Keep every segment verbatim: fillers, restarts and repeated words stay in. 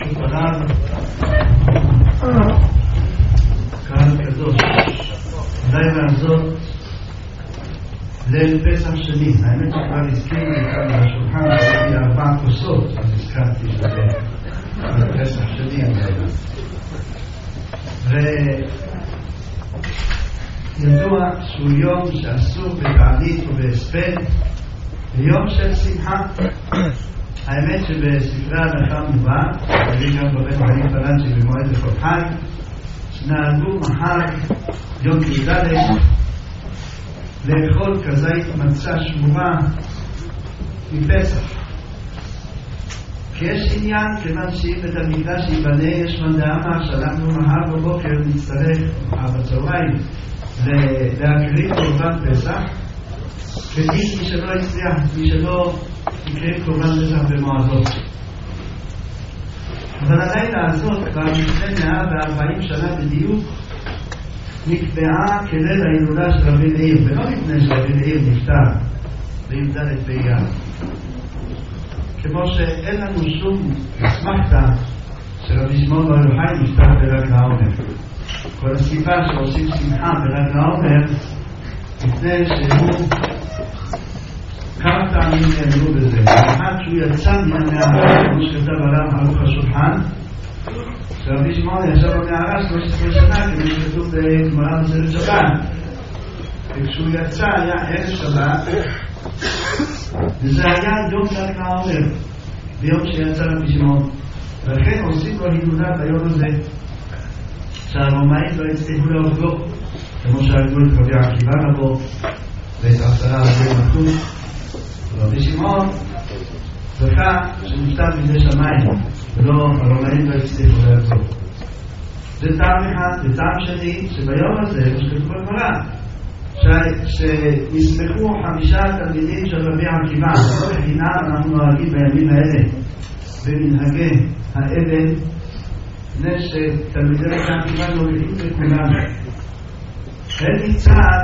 פניו קהל קדוש. לילה הזאת ליל פסח שני. האמת שכבר הזכיר לי כאן על השולחן ראיתי ארבע כוסות, אז הזכרתי שזה פסח שני הלילה. וידוע שהוא יום שאסור בתענית ובהספד, יום של שמחה. האמת שבספרי ההלכה מובא, אני גם בבית חיים פלנצ'י במועד לכל חג, שנהגו מחר יום י"ד לאכול כזית מצה שמורה מפסח. כי יש עניין, כיוון שאם בית המקדש ייבנה, יש מאן דאמר שאנחנו מחר בבוקר נצטרך, מחר בצהריים, להקריב קורבן פסח, כדין מי שלא הצליח, מי שלא יקריב קורבן פסח במועדות. אבל הלילה הזאת, כבר לפני מאה וארבעים שנה בדיוק, נקבעה כליל ההילולה של רבי מאיר, ולא מפני שרבי מאיר נפטר בי"ד באייר. כמו שאין לנו שום אסמכתה שרבי שמעון בר יוחאי נפטר בל"ג בעומר. כל הסיבה שעושים שמחה בל"ג בעומר, מפני שהוא כמה טעמים נאמרו בזה. אחד שהוא יצא מהמערה, כמו שכתב עליו ערוך השולחן, שרבי שמעון ישב במערה שלוש עשרה שנה, כמו שכתוב בגמרא מסכת שבת. וכשהוא יצא היה ערב שבת, וזה היה יום ל"ג בעומר, ביום שיצא רבי שמעון. ולכן עושים לו הילולה ביום הזה, שהרומאים לא הצליחו להורגו, כמו שהרגו את רבי עקיבא רבו ואת עשרה רבי מחתות. רבי שמעון זכה שנפטר מידי שמיים, ולא, הרומאים לא הצליחו להרגו. זה טעם אחד. וטעם שני, שביום הזה, שכתוב בגמרא, שישמחו חמישה תלמידים של רבי עקיבא. לא בחינם אנחנו נוהגים בימים האלה במנהגי האבן, מפני שתלמידי רבי עקיבא נוהגים לכולם. הם מצד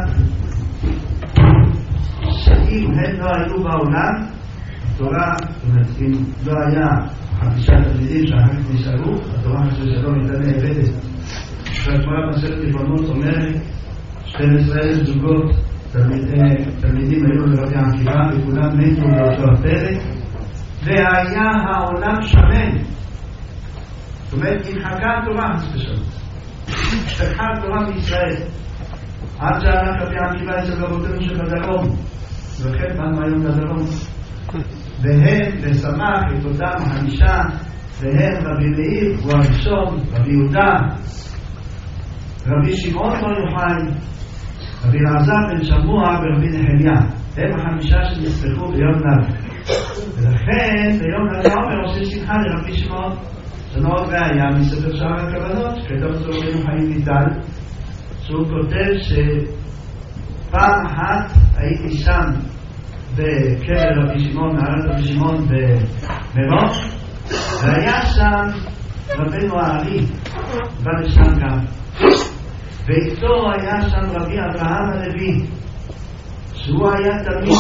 שאם הם לא היו בעולם, התורה, זאת אומרת, אם לא היה חמישה תלמידים שאחר כך נשארו, התורה חשוב שלא ניתן נאבדת. והתורה מסכת יבמות אומרת שתים עשרה אלף זוגות תלמידים היו לרבי עקיבא וכולם מתו באותו הפרק, והיה העולם שמן. זאת אומרת, נמחקה התורה הספשלות, השתכחה התורה בישראל, עד שהלך רבי עקיבא אצל רבותינו של הדרום, וכן באנו היום לדרום, והם ושמח את אותם חמישה, והם רבי מאיר הוא הראשון, רבי יהודה, רבי שמעון בר יוחאי, רבי אלעזר בן שמוע ורבי נחמיה. הם החמישה שנספחו ביום ל"ג. ולכן ביום ל"ג בעומר עושים שמחה לרבי שמעון. זה מאוד ראיה מספר שער הכוונות, שכתב אותו רבי חיים ויטל, שהוא כותב שפעם אחת הייתי שם בקבר רבי שמעון, מערת רבי שמעון במירון, והיה שם רבנו הארי, בא לשם גם. ואיתו היה שם רבי אברהם הלוי, שהוא היה תמיד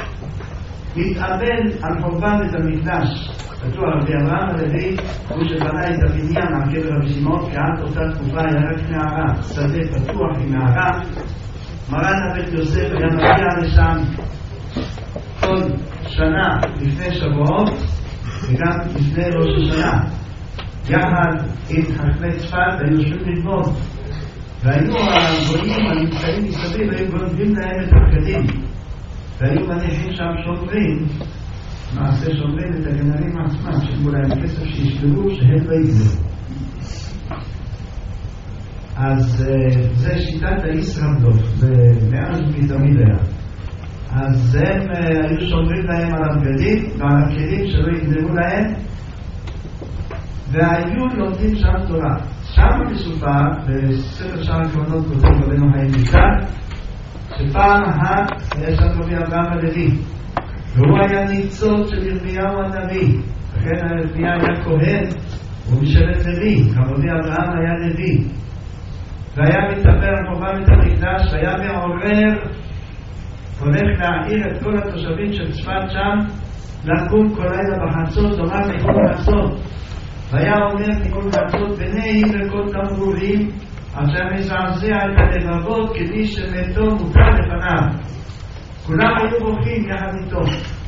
מתאבל על חורבן את המקדש. כתוב רבי אברהם הלוי הוא שבנה את הבניין על קבר רבי שמעון, כי עד אותה תקופה היה רק מערה, שדה פתוח עם מערה. מרן הבית יוסף היה מגיע לשם כל שנה לפני שבועות וגם לפני ראש השנה, יחד עם חכמי צפת, היו יושבים ללמוד, והיו הגויים הנמצאים מסביב, היו גונבים להם את הבגדים, והיו מניחים שם שומרים, מעשה שומרים את הגנרים עצמם, שילמו להם כסף שישברו שהם לא יגזרו. אז זה שיטת הישרדות, ומאז מתמיד היה. אז הם היו שומרים להם על הבגדים ועל הכלים שלא יגזרו להם, והיו לומדים שם תורה. שם מסופר, בספר שער הכוונות כותב רבנו חיים ויטל, שפעם אחת היה שם רבי אברהם הלוי, והוא היה ניצוץ של ירמיהו הנביא. לכן ירמיה היה כהן ומשבט לוי, רבי אברהם היה לוי, והיה מתאבל על חורבן בית המקדש, והיה מעורר, הולך להעיר את כל התושבים של צפת שם, לקום כל לילה בחצות, לומר לכל חצות והיה אומר מכל חצות בני וכל תמרורים אשר מזעזע את הלבבות כדי שמתו מותר לפניו. כולם היו בוכים יחד איתו,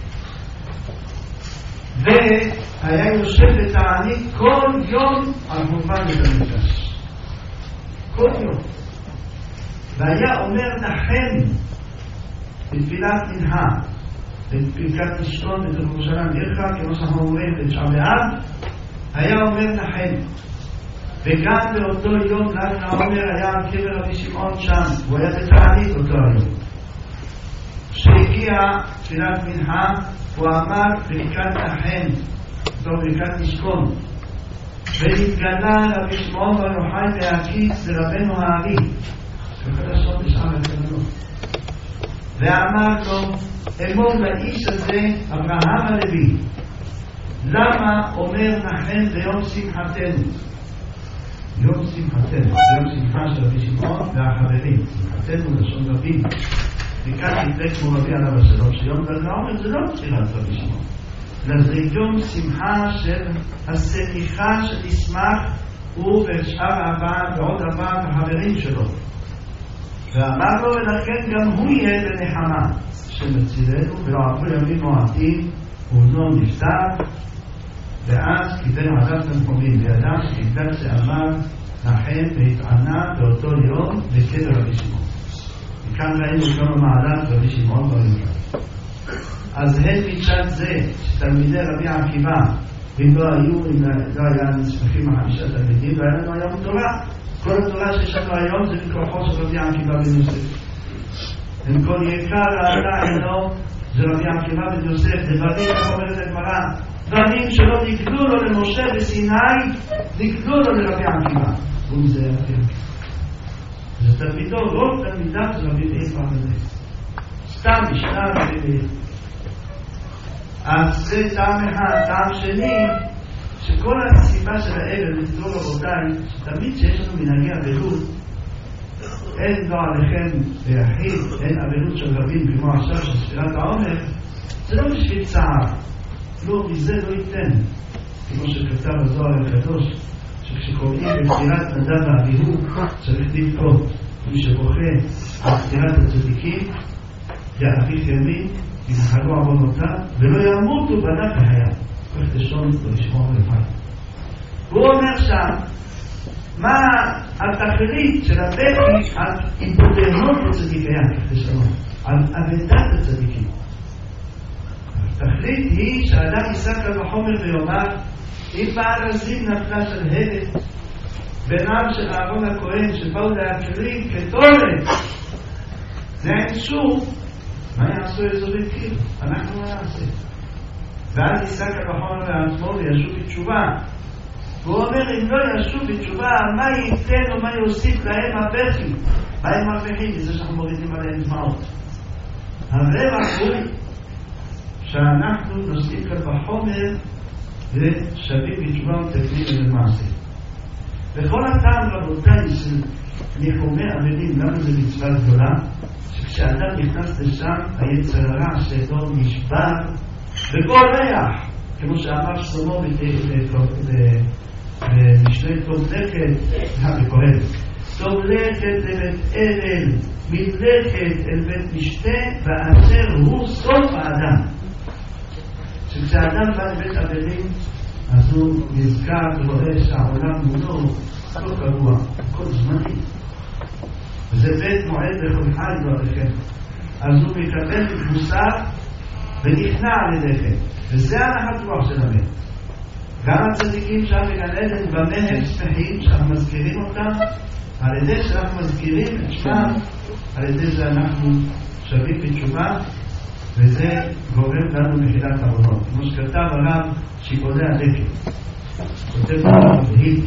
והיה יושב בתענית כל יום על חורבן בית המקדש, כל יום. והיה אומר נחם בתפילת מנחה בפרקת תשכון בתוך ירושלים עירך, כמו שאנחנו אומרים בתשעה באב, היה אומר נחם. וגם באותו יום לילה עומר היה על קבר רבי שמעון שם, הוא היה בתענית אותו היום. כשהגיע תפילת מנחה הוא אמר ברכת נחם, אותו ברכת תשכון, ונתגלה רבי שמעון בר יוחאי בהקיץ לרבנו הארי בחדשות בשעה ותמנות, ואמר לו אמור לאיש הזה אברהם הלוי, למה אומר נחם ביום שמחתנו? יום שמחתנו, יום שמחה של רבי שמעון והחברים, שמחתנו לשון רבים, וכאן נתרק כמו רבי עליו השלום שיום דרגה זה לא בחירת רבי שמעון, אלא זה יום שמחה של השמחה שנשמח הוא ושאר ארבעה ועוד ארבעת החברים שלו, ואמר לו ולכן גם הוא יהיה בנחמה שמצילנו ולא עברו ימים מועטים ובנו נפטר. ואז קיבל עדת תנחומים לידם שקיבל שאמר נחם והתענה באותו יום בקבר רבי שמעון. וכאן ראינו כמה מעלת רבי שמעון בר יוחאי. אז הן מצד זה שתלמידי רבי עקיבא, אם לא היו, אם לא היה נסמכים החמישה תלמידים, לא היה לנו היום תורה. כל התורה שיש לנו היום זה מכוחו של רבי עקיבא בן יוסף. עם כל יקר העלה אינו זה רבי עקיבא בן יוסף, דברים איך אומרת הגמרא, דברים שלא נגלו לו למשה בסיני, נגלו לו לרבי עקיבא. וזה רבי עקיבא. זה תלמידו, רוב תלמידיו זה רבי עקיבא בן סתם משנה רבי עקיבא. אז זה טעם אחד. טעם שני, שכל הסיבה של הערב, לתדור רבותיי, שתמיד שיש לנו מנהגי אבלות, אין לא עליכם ביחיד, אין אבלות של רבים כמו עכשיו של ספירת העומר, זה לא בשביל צער. לא, מזה לא ייתן. כמו שכתב הזוהר הקדוש, שכשקוראים בפטירת נדב ואביהו, צריך לבכות. מי שבוכה על פטירת הצדיקים, יאביך ימין, ינחלו עוונותיו, ולא ימותו בניו בחייו. כך תשון ולשמוע לבד. הוא אומר שם, מה התכלית של הבכי על התבוננות בצדיקי, כך תשמעו, על אבדת הצדיקים. התכלית היא שהאדם יישא קל וחומר ויאמר, אם בארזים נפלה של הלת בינם של אהרון הכהן שבאו להקריב כתורת נענשו, מה יעשו אזורי קיר? אנחנו נעשה. ואז יישא קל וחומר לעצמו וישוב בתשובה. והוא אומר, אם לא ישוב בתשובה, מה ייתן או מה יוסיף להם הבכי? מה הם מרוויחים? מזה שאנחנו מורידים עליהם דמעות. הרווח הוא שאנחנו נושאים כאן בחומר ושווים בתשובה ומתקנים למעשה. וכל הטעם רבותיי של ניחומי אבלים, למה זה מצווה גדולה? שכשאדם נכנס לשם היצר הרע שלו נשבר וגורח, כמו שאמר שלמה במשלי טוב לכת, בקהלת, טוב לכת לבית אל מלכת אל בית משתה ואשר הוא סוף האדם. שכשאדם בא לבית אבלים אז הוא נזכר ורואה שהעולם מולו לא קבוע, כל זמני, וזה בית מועד לכל חי לא עליכם. אז הוא מקבל מוסר ונכנע על ידיכם, וזה הנחת רוח של המת. גם הצדיקים שם בגן עדן במה הם שמחים שאנחנו מזכירים אותם, על ידי שאנחנו מזכירים את שמם, על ידי שאנחנו שווים בתשובה, וזה גורם לנו מחילת עוונות. כמו שכתב הרב שיבולי הדקל, כותב הרב בהיל,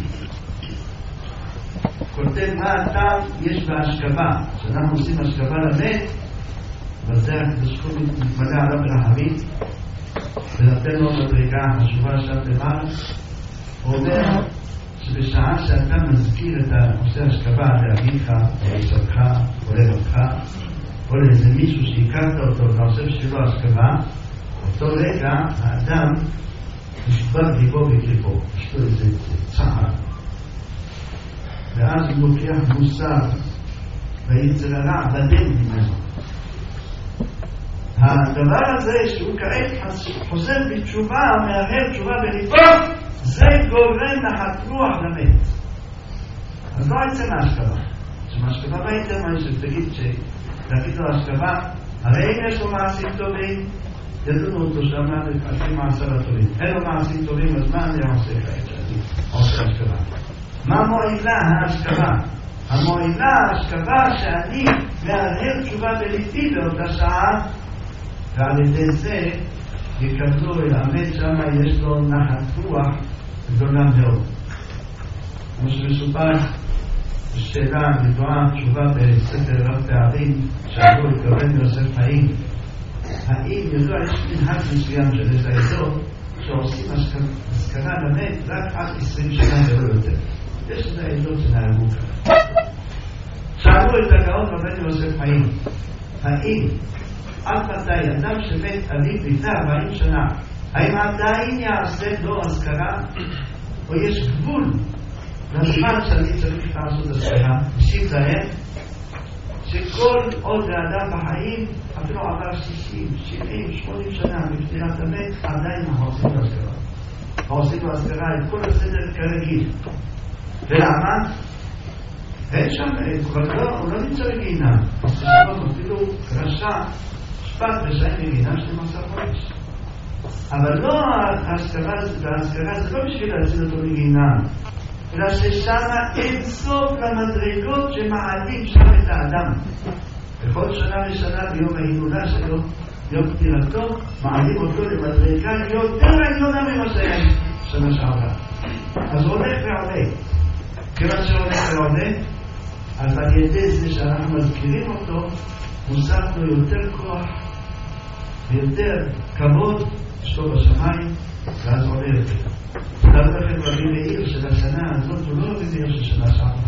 כותב מה הטעם יש בהשכבה, שאנחנו עושים השכבה למת, וזה הקדוש מתמלא עליו ברחמים, ונותן לו מדרגה חשובה שם למעלה. הוא אומר שבשעה שאתה מזכיר את הנושא השכבה לאביך, או לסבך, או לרבך, או לאיזה מישהו שהכרת אותו ועושה בשבילו השכבה, אותו רגע האדם נשבר ליבו בקרבו, יש לו איזה צער. ואז הוא לוקח מוסר ויצר הרע בדל ממנו. הדבר הזה שהוא כעת חוזר בתשובה, מהרהר תשובה בליבו, זה גורם נחת רוח למת. אז לא יצא מהשכבה. שמהשכבה ביתר מה שתגיד שתגיד לו השכבה, הרי אם יש לו מעשים טובים, ידענו אותו שאמר לפעמים מעשר הטובים. אין לו מעשים טובים, אז מה אני עושה כעת שאני עושה השכבה? מה מועילה ההשכבה? המועילה ההשכבה שאני מהרהר תשובה בליבי באותה שעה, ועל ידי זה יקבלו אל המת שמה יש לו נחת רוח גדולה מאוד. כמו שמסופר בשאלה נדועה תשובה בספר רב פערים שאמרו את רבנו יוסף חיים, האם ידוע יש מנהג מסוים של איזה אזור שעושים השכרה למת רק עד עשרים שנה ולא יותר. יש איזה אזור שנהגו כאן. שאלו את הגאון רבנו יוסף חיים, האם עד מתי אדם שמת אביו לפני ארבעים שנה, האם עדיין יעשה לו השכרה, או יש גבול לזמן שאני צריך לעשות השכרה? שיב להם שכל עוד האדם בחיים, אפילו עבר שישים, שבעים, שמונים שנה בפטירת המת, עדיין אנחנו עושים לו השכרה. עושים לו השכרה את כל הסדר כרגיל. ולמה? אין שם, הוא לא נמצא בגיהינום. אפילו רשע שפט רשעים בגיהינום שנים עשר חודש. אבל לא ההשכרה זה לא בשביל להציל אותו בגיהינום, אלא ששם אין סוף למדרגות שמעלים שם את האדם. בכל שנה ושנה ביום ההילולה שלו, יום פטירתו, מעלים אותו למדרגה יותר עליונה ממה שהיה שנה שעברה. אז הוא הולך ועולה. כיוון שהולך ועולה, אז על ידי זה שאנחנו מזכירים אותו, מוסף לו יותר כוח ויותר כבוד שלו בשמיים, ואז עולה יותר. תדעו לכם רבי מאיר של השנה הזאת הוא לא רבי מאיר של שנה שעברה.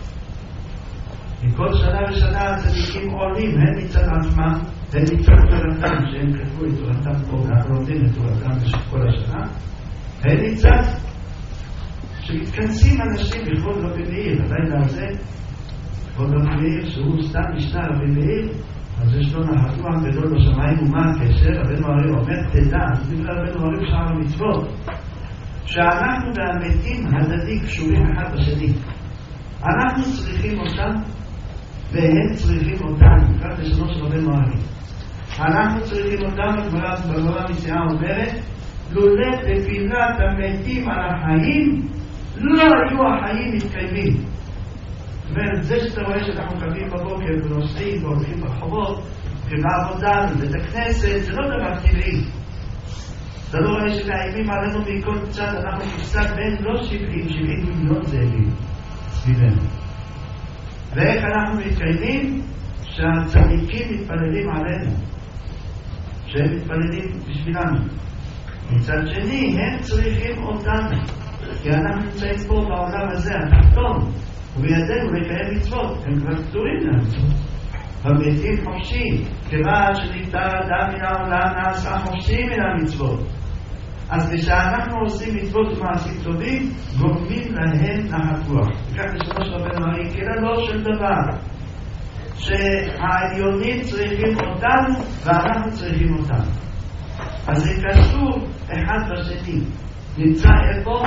מכל שנה ושנה הצדיקים עולים, הם מצד עצמם, הם מצד תורתם, שהם כתבו את תורתם פה, אנחנו לומדים את תורתם במשך כל השנה, הם מצד שמתכנסים אנשים לכבוד רבי מאיר, הלילה הזה, כבוד רבי מאיר שהוא סתם משנה רבי מאיר, אז יש לו נחת רוח גדול בשמיים, ומה הקשר? רבנו הרי אומר, תדע, אז דברי רבנו הרי בשאר המצוות, שאנחנו והמתים הדדי קשורים אחד בשני. אנחנו צריכים אותם, והם צריכים אותנו, כך לשונו של רבנו הרי. אנחנו צריכים אותם, בגמרא מציאה אומרת, לולא תפילת המתים על החיים, לא היו החיים מתקיימים. זאת אומרת, זה שאתה רואה שאנחנו קמים בבוקר ונוסעים והולכים ברחובות, ובעבודה ובבית הכנסת, זה לא דבר טבעי. אתה לא רואה שמאיימים עלינו מכל צד, אנחנו נפסק בין לא שבעים, שבעים מיליון זאבים סביבנו. ואיך אנחנו מתקיימים? שהצדיקים מתפללים עלינו, שהם מתפללים בשבילנו. מצד שני, הם צריכים אותנו, כי אנחנו נמצאים פה בעולם הזה, התחתון, ובידינו לקיים מצוות, הם כבר פטורים מהמצוות. המתים חופשי, כיוון שנפטר אדם מן העולם נעשה חופשי מן המצוות. אז כשאנחנו עושים מצוות ומעשים טובים, גורמים להם נחת רוח. וכך לשונו של רבנו הרי, כאילו לא של דבר, שהעליונים צריכים אותנו ואנחנו צריכים אותנו. אז זה קשור אחד בשני. נמצא איפה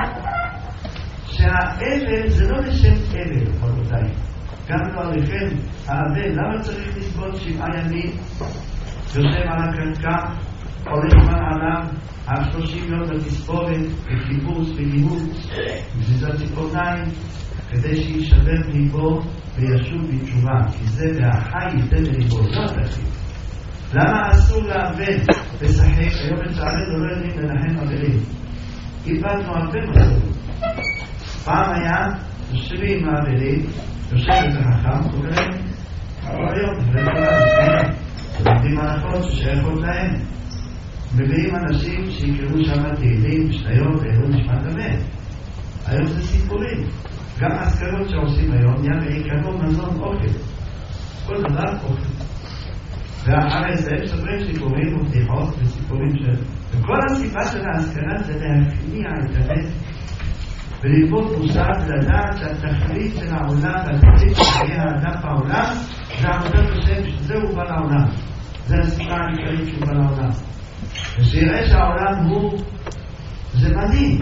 שהאבל זה לא לשם אבל, רבותיי. גם לא עליכם, האבל, למה צריך לסבול שבעה ימים? יושב על הקרקע, הולך זמן עליו, על שלושים יום לתספורת, בקיבוץ, בלימוץ, בגזיזת ציפורניים, כדי שישבר ליבו וישוב בתשובה, כי זה והחי ייתן לליבו, לא תכף. למה אסור לאבל לשחק? היום לצערנו לא יודעים לנחם אבלים. איבדנו הרבה מסורת. פעם היה יושבים עם האבלים, יושב את החכם, קורא להם, אבל היום, לומדים הנחות ששייכות להם. מביאים אנשים שיקראו שם תהילים, משניות, אלו נשמת המת. היום זה סיפורים. גם הזכרות שעושים היום, נהיה בעיקרון מזון אוכל. כל דבר אוכל. ואחרי זה הם ספרים סיפורים ובדיחות וסיפורים של כל הסיבה של ההשכלה זה להכניע את הלב וללמוד מוסר ולדעת שהתכלית של העולם והתכלית של חיי האדם בעולם זה עבודת השם, שזהו בא לעולם. זה הסיבה העיקרית שהוא בא לעולם. ושיראה שהעולם הוא זמני.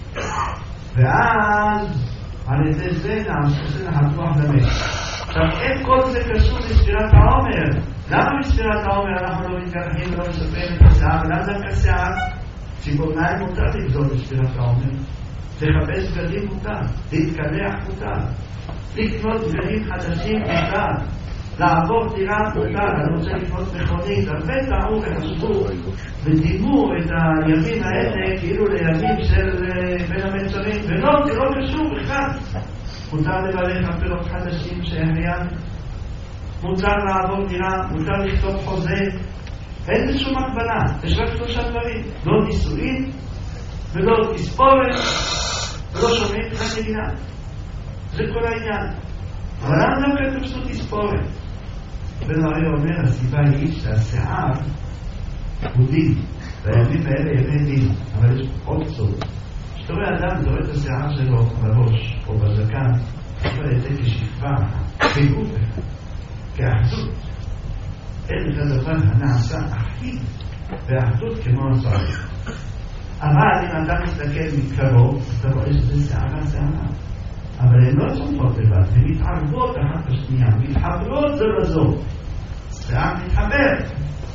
ואז על ידי זה נעשה להפוך למת. עכשיו, איך כל זה קשור לספירת העומר? למה בספירת העומר אנחנו לא מתקרחים ולא מספרים את השיער? ולמה דווקא שיער? ציפורניים מותר לבזול בספירת העומר. לחפש בגדים מותר, להתקלח מותר, לקנות בגדים חדשים מותר, לעבור דירה מותר. אני רוצה לקנות מכונית. הרבה טעו וחשבו ודימו את הימים האלה כאילו לימים של בין המצרים, ולא, זה לא קשור בכלל. מותר לברך על פירות חדשים שהחיינו, מותר לעבור דירה, מותר לכתוב חוזה. אין בשום הגבלה, יש רק שלושה דברים: לא נישואין ולא תספורת ולא שומעים את המדינה. זה כל העניין. אבל למה דווקא תפסו תספורת? בן ארי אומר, הסיבה היא שהשיער הוא דין, והימים האלה ימי דין, אבל יש עוד סוד. כשאתה רואה אדם זורק את השיער שלו בראש או בזקן, יכול לצאת כשכבה, כגוף, כאחדות. אין את הדבר הנעשה אחיד באחדות כמו הצורך. אבל אם אתה מסתכל מקרוב, אתה רואה שזה שערה שערה. אבל הן לא צומחות לבד, הן מתערבות אחת בשנייה, מתחברות זו לזו. שיער מתחבר.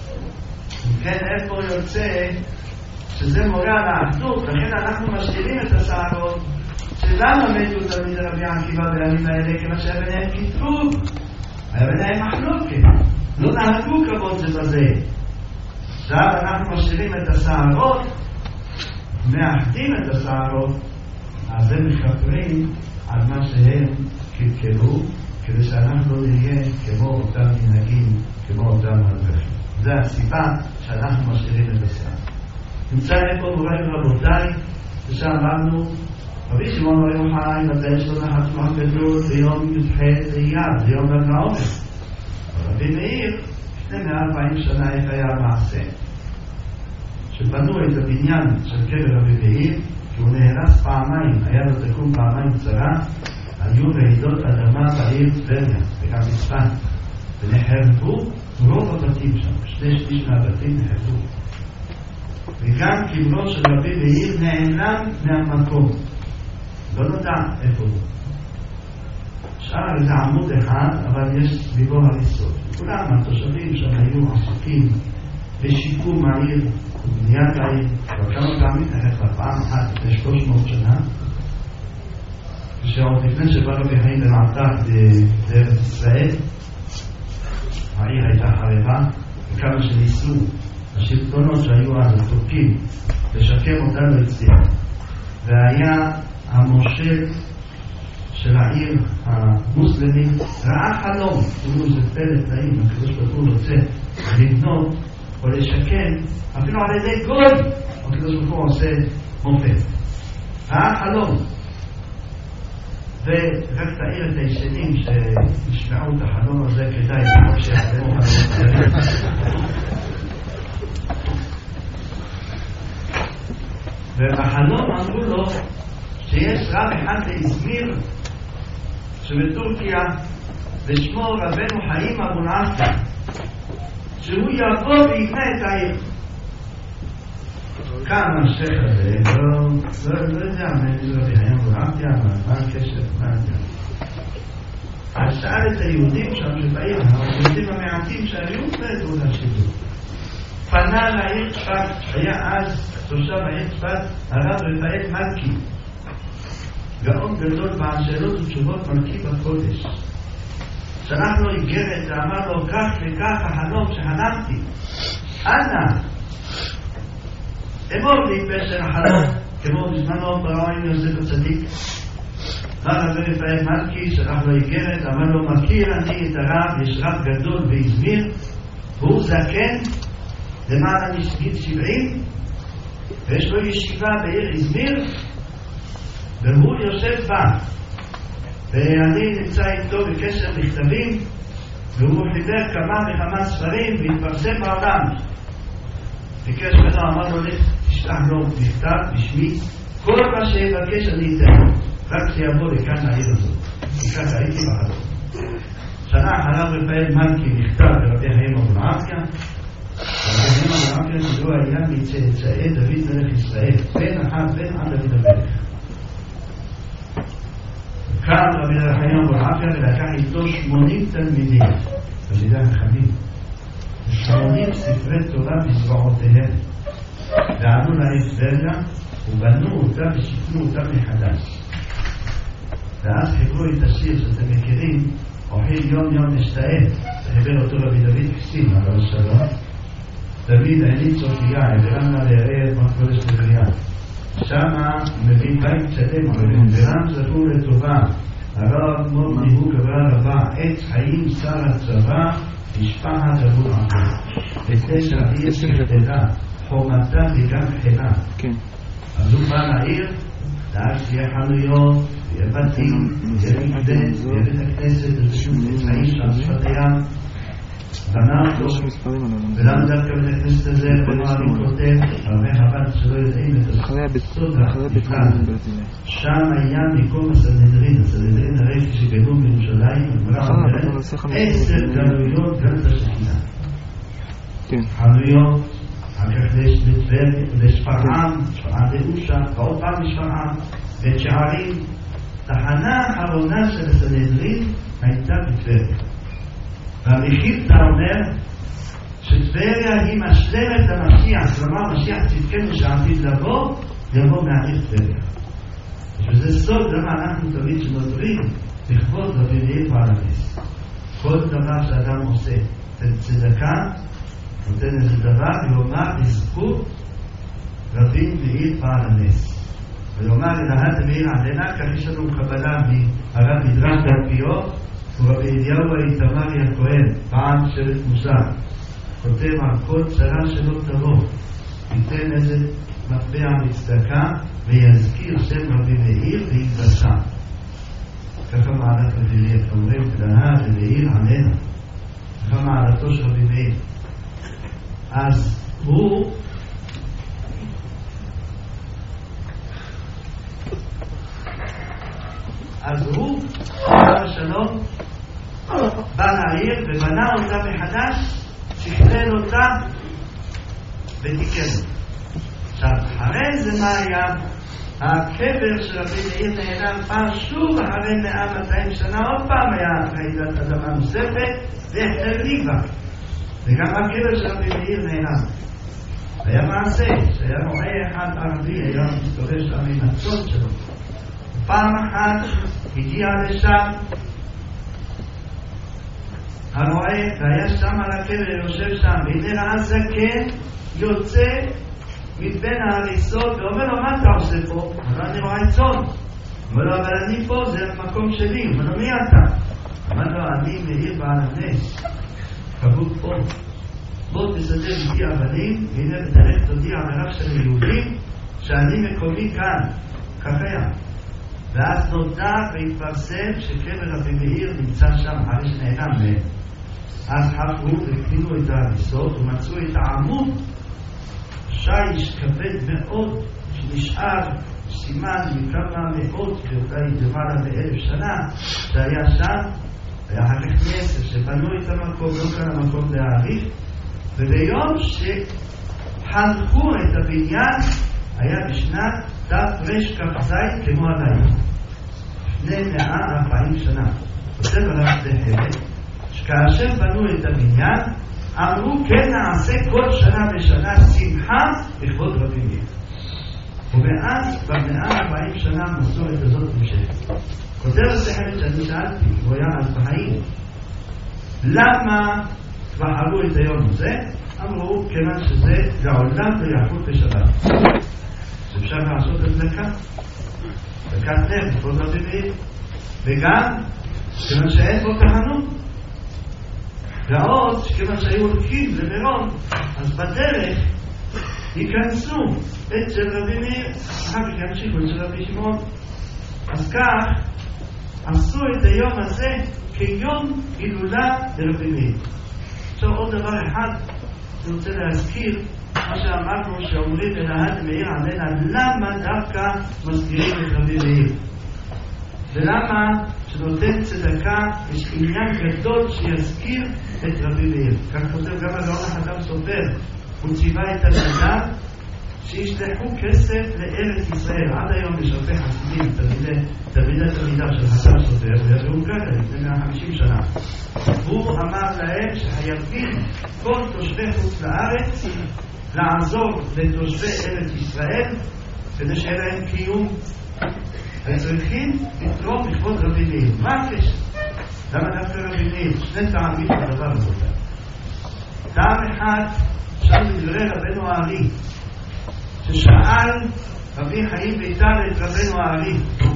וכן איפה יוצא שזה מורה על האחדות, לכן אנחנו משאירים את השערות. שלמה מתו תלמידי רבי עקיבא בימים האלה? כיוון שהיה ביניהם קטרוג, היה ביניהם מחלוקת, לא נהגו כבוד זה בזה. עכשיו אנחנו משאירים את השערות, מאחדים את השערות, אז הם מכפרים על מה שהם קלקלו, כדי שאנחנו לא נהיה כמו אותם מנהגים, כמו אותם הדרכים. זה הסיבה שאנחנו משאירים את השער. נמצא איפה מוריי ורבותיי, ושאמרנו, רבי שמעון בר יוחאי מתי יש לו נחת רוח גדול ביום י"ח באייר, ביום ל"ג בעומר. רבי מאיר, לפני מאה וארבעים שנה איך היה המעשה? שבנו את הבניין של קבר רבי מאיר, כי הוא נהרס פעמיים, היה לו תקום פעמיים צרה, היו רעידות אדמה בעיר טבריה, וגם בצפת, ונחרבו רוב הבתים שם, שני שליש מהבתים נחרבו. וגם קברו של רבי מאיר נעלם מהמקום, לא נודע איפה הוא. שאר איזה עמוד אחד, אבל יש סביבו הריסות. כולם התושבים שם היו עסוקים בשיקום העיר ובניית העיר, וכמה פעמים נחרבה, פעם אחת לפני שלוש מאות שנה, כשעוד לפני שבא רבי חיים בן עטר בארץ ישראל, העיר הייתה חרבה, וכמה שניסו השלטונות שהיו אז הטורקים לשקם אותה לא הצליח. והיה המושל של העיר המוסלמית ראה חלום, כאילו זה פלט נעים, הקדוש ברוך הוא רוצה לבנות או לשקם אפילו על ידי גוי, הקדוש ברוך הוא עושה מופת. ראה חלום, ורק תאיר את הישנים שישמעו את החלום הזה, כדאי כמו שיחלמו חלום אחרים. ובחלום אמרו לו שיש רב אחד לאזמיר שבטורקיה ושמו רבנו חיים אבו נעשה, שהוא יבוא ויבנה את העיר. כמה השייך הזה, לא יודע מה זה רבי חיים אבו נעשה, מה הקשר, מה הקשר. אז שאל את היהודים שם שבעיר, היהודים המעטים שהיו נדעו לשידור. פנה לעיר צפת, היה אז תושב העיר צפת, הרב רפאל מלכי, גאון גדול בשאלות ותשובות מלכי בקודש. שלח לו איגרת ואמר לו, כך וכך החלום שחלמתי, אנא אמור לי פשר החלום, כמו בזמנו בראוין יוסף הצדיק. הרב רפאל מלכי שלח לו איגרת, אמר לו, מכיר אני את הרב, יש רב גדול באזמיר, והוא זקן למעלה משגיל שבעים, ויש לו ישיבה בעיר איזמיר, והוא יושב בה, ואני נמצא איתו בקשר בכתבים, והוא חיבר כמה וכמה ספרים והתפרסם בעולם. ביקש ממנו, אמר לו, תשלח לו מכתב בשמי, כל מה שיבקש אני אתן, רק שיבוא לכאן לעיר הזאת. וכך הייתי בחלום. שנה אחריו רפאל מלכי מכתב לרבי חיים אבו עפיה. רבי חיים אבו עפיה שלו היה מצאצאי דוד מלך ישראל, בן אחד בן עד דוד המלך. קם רבי חיים אבו עפיה ולקח איתו שמונים תלמידים, תלמידי חכמים, שמונים ספרי תורה בזרועותיהם, ועלו לטבריה ובנו אותה ושיכנו אותה מחדש. ואז חיברו את השיר שאתם מכירים, אוחיל יום יום נשתאה, וחיבר אותו רבי דוד קסים, אבל שלום. דוד עינית צופיה, העברם לה לערב מקודש לבריאה. שמה מביא בית שלם, אבל העברם זכו לטובה. הרב מות ניהו קברה רבה, עץ חיים שר הצבא, משפחת אבו עפיה. ותש העיר שכתדה, חומתה וגם חילה. אז הוא בא לעיר, דאג שיהיה חנויות, יהיה בתים, יהיה מקדש, יהיה בית הכנסת, וצאים שם שפת הים, בנה אותו, ולמה דווקא בית הכנסת הזה, במה אני כותב, הרבה חב"ד שלא יודעים את הסוד בכלל. שם היה מקום הסנהדרין, הסנהדרין הרי כשגדלו בירושלים, עשר גלויות גלת השכינה. חנויות, אחר כך לשפרעם, שפרעם דאושה, ועוד פעם לשפרעם, בית שערים. תחנה האחרונה של הסנהדרין הייתה בטבריה. והמכילתא אומר שטבריה היא משלמת למשיח, כלומר משיח צדקנו שעתיד לבוא, יבוא מהעיר טבריה. וזה סוד למה אנחנו תמיד שנותרים לכבוד רבי מאיר בעל הנס. כל דבר שאדם עושה צדקה, נותן איזה דבר, ויאמר לזכות רבי מאיר בעל הנס. ויאמר אלהת מאיר עדנה, כך יש לנו קבלה מהרב מדרש דרכיו, ורבי אליהו האיתמרי הכהן, פעם שבט מוסר, כותב על כל צרה שלא תבוא, ייתן איזה מטבע מצדקה, ויזכיר שם רבי מאיר ויתבשע. ככה מעלת רבי מאיר, אומרים אלהת מאיר עדנה. ככה מעלתו של רבי מאיר. אז הוא אז הוא, עליו השלום, בא לעיר ובנה אותה מחדש, שכלל אותה ותיקן. עכשיו, אחרי זה מה היה? הקבר של רבי מאיר נעלם פעם שוב אחרי מאה מאתיים שנה, עוד פעם היה רעידת אדמה נוספת, והחריבה. וגם הקבר של רבי מאיר נעלם. היה מעשה, שהיה רואה אחד ערבי, היה מסתובב שם עם הצוד שלו. פעם אחת הגיע לשם הרואה, והיה שם על הקבר, יושב שם, והנה ראה זקן יוצא מבין ההריסות, ואומר לו, מה אתה עושה פה? אומר לו, אני רואה צאן. אומר לו, אבל אני פה, זה המקום שלי. אומר לו, מי אתה? אומר לו, אני מאיר בעל הנס, כבוד פה. בוא תסדר איתי אבנים, והנה ותלך תודיע מרב של יהודים, שאני מקומי כאן, ככה. ואז נודע והתפרסם שקבר רבי מאיר נמצא שם אחרי שנעלם מהם. אז חפרו והקטינו את ההריסות ומצאו את העמוד שיש כבד מאוד שנשאר סימן מכמה מאות ואולי למעלה מאלף שנה שהיה שם, ואחר כך כנסת שבנו את המקום, לא כאן המקום להעריך, וביום שחנכו את הבניין היה בשנת תר"ש כ"ז כמו עליי לפני מאה וארבעים שנה. כותב עליו דהרת שכאשר בנו את הבניין אמרו כן נעשה כל שנה בשנה שמחה לכבוד רבי מאיר. ומאז במאה וארבעים שנה המסורת הזאת נמשכת. כותב דהרת שאני שאלתי, הוא היה אז בחיים, למה בחרו את היום הזה? אמרו כיוון שזה לעולם לא יחול בשבת. אפשר לעשות הדלקה, דלקת נר, לכבוד רבי מאיר, וגם כיוון שאין בו כהנות. ועוד שכיוון שהיו הולכים למירון, אז בדרך ייכנסו אצל רבי מאיר, אחר כך ימשיכו אצל רבי שמעון. אז כך עשו את היום הזה כיום הילולה לרבי מאיר. עכשיו עוד דבר אחד אני רוצה להזכיר, מה שאמרנו שאומרים אלהת מאיר עלינה, למה דווקא מזכירים את רבי מאיר? ולמה שנותן צדקה יש עניין גדול שיזכיר את רבי מאיר? כך כותב גם הגאון החתם סופר, הוא ציווה את תלמידיו שישלחו כסף לארץ ישראל. עד היום יש הרבה חסידים, תלמידי תלמידיו של חתם סופר, והוא ככה לפני מאה וחמישים שנה. הוא אמר להם שחייבים כל תושבי חוץ לארץ לעזור לתושבי ארץ ישראל כדי שיהיה להם קיום, וצריכים לתרום לכבוד רבי מאיר. מה הקשר? למה דווקא רבי מאיר? שני טעמים בדבר הזה. טעם אחד, שם בדברי רבנו הארי, ששאל רבי חיים ויטל את רבנו הארי,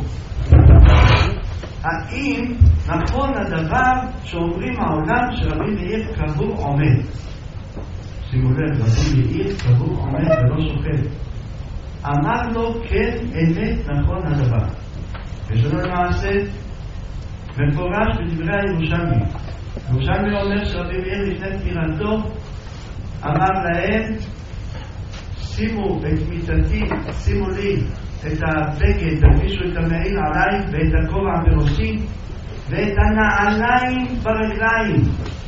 האם נכון הדבר שאומרים העולם שרבי מאיר קבור עומד? שימו לב, רבי מאיר קבור עומד ולא שוכב. אמר לו, כן, אמת נכון הדבר. יש לנו למעשה מפורש בדברי הירושלמי. הירושלמי אומר שרבי מאיר לפני פטירתו אמר להם, שימו את מיטתי, שימו לי את הבגד, תלבישו את המעיל עליי ואת הכובע בראשי ואת הנעליים ברגליים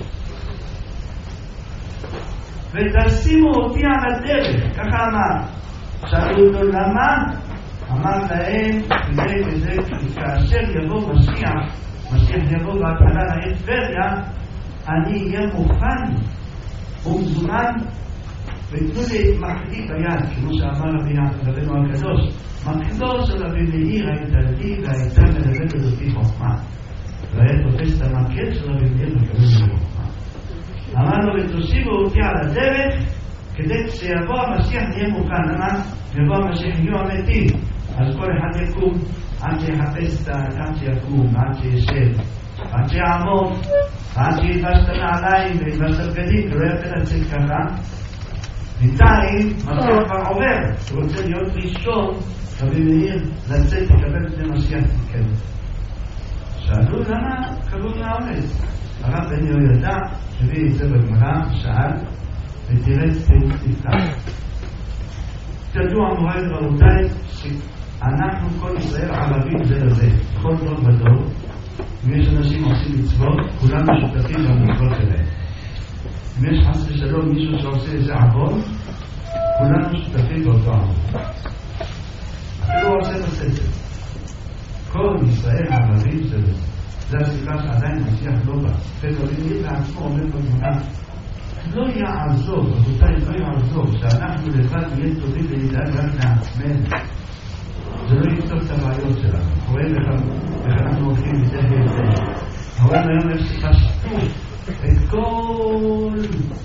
ותשימו אותי על הדרך. ככה אמר. שאלו אותו למה? אמר להם כדי וזה כאשר יבוא משיח, משיח יבוא בהתחלה לעיר טבריה, אני אהיה מוכן ומזומן ותנו לי מחדי ביד, כמו שאמר רבינו הקדוש. מחדו של רבי מאיר הייתה לי והייתה מלמדת אותי חוכמה, והיה תופס את המקל של רבי מאיר מקבל לי חוכמה. אמר לו ותושיבו אותי על הדרך כדי שיבוא המשיח נהיה מוכן. למה? יבוא המשיח יהיו המתים, אז כל אחד יקום עד שיחפש את האדם שיקום, עד שישב, עד שיעמוד, עד שיתבש את הנעליים ויתבש את הבגדים, ולא יפה לצאת ככה. בינתיים משיח כבר עובר, הוא רוצה להיות ראשון רבי מאיר לצאת לקבל את משיח תתקדם. שאלו למה קבור מהעומד? הרב בן יהוידע הביא את זה בגמרא, שאל ותירץ תירוץ נפלא. תדעו אמורי ורבותיי שאנחנו כל ישראל ערבים זה לזה, בכל דור ודור. אם יש אנשים עושים מצוות, כולם משותפים במצוות שלהם. אם יש חס ושלום מישהו שעושה איזה עוון, כולנו שותפים באותו עוון. אפילו הוא עושה בסדר. כל ישראל ערבים זה לזה. זה הסיבה שעדיין משיח לא בא. ורבי מאיר בעצמו אומר בגמרא, לא יעזור, רבותיי, לא יעזור שאנחנו לבד נהיה טובים ונדאג רק לעצמנו. זה לא יפתור את הבעיות שלנו. רואים איך אנחנו הולכים מדי ויותר. רואים היום איך שפשטו את כל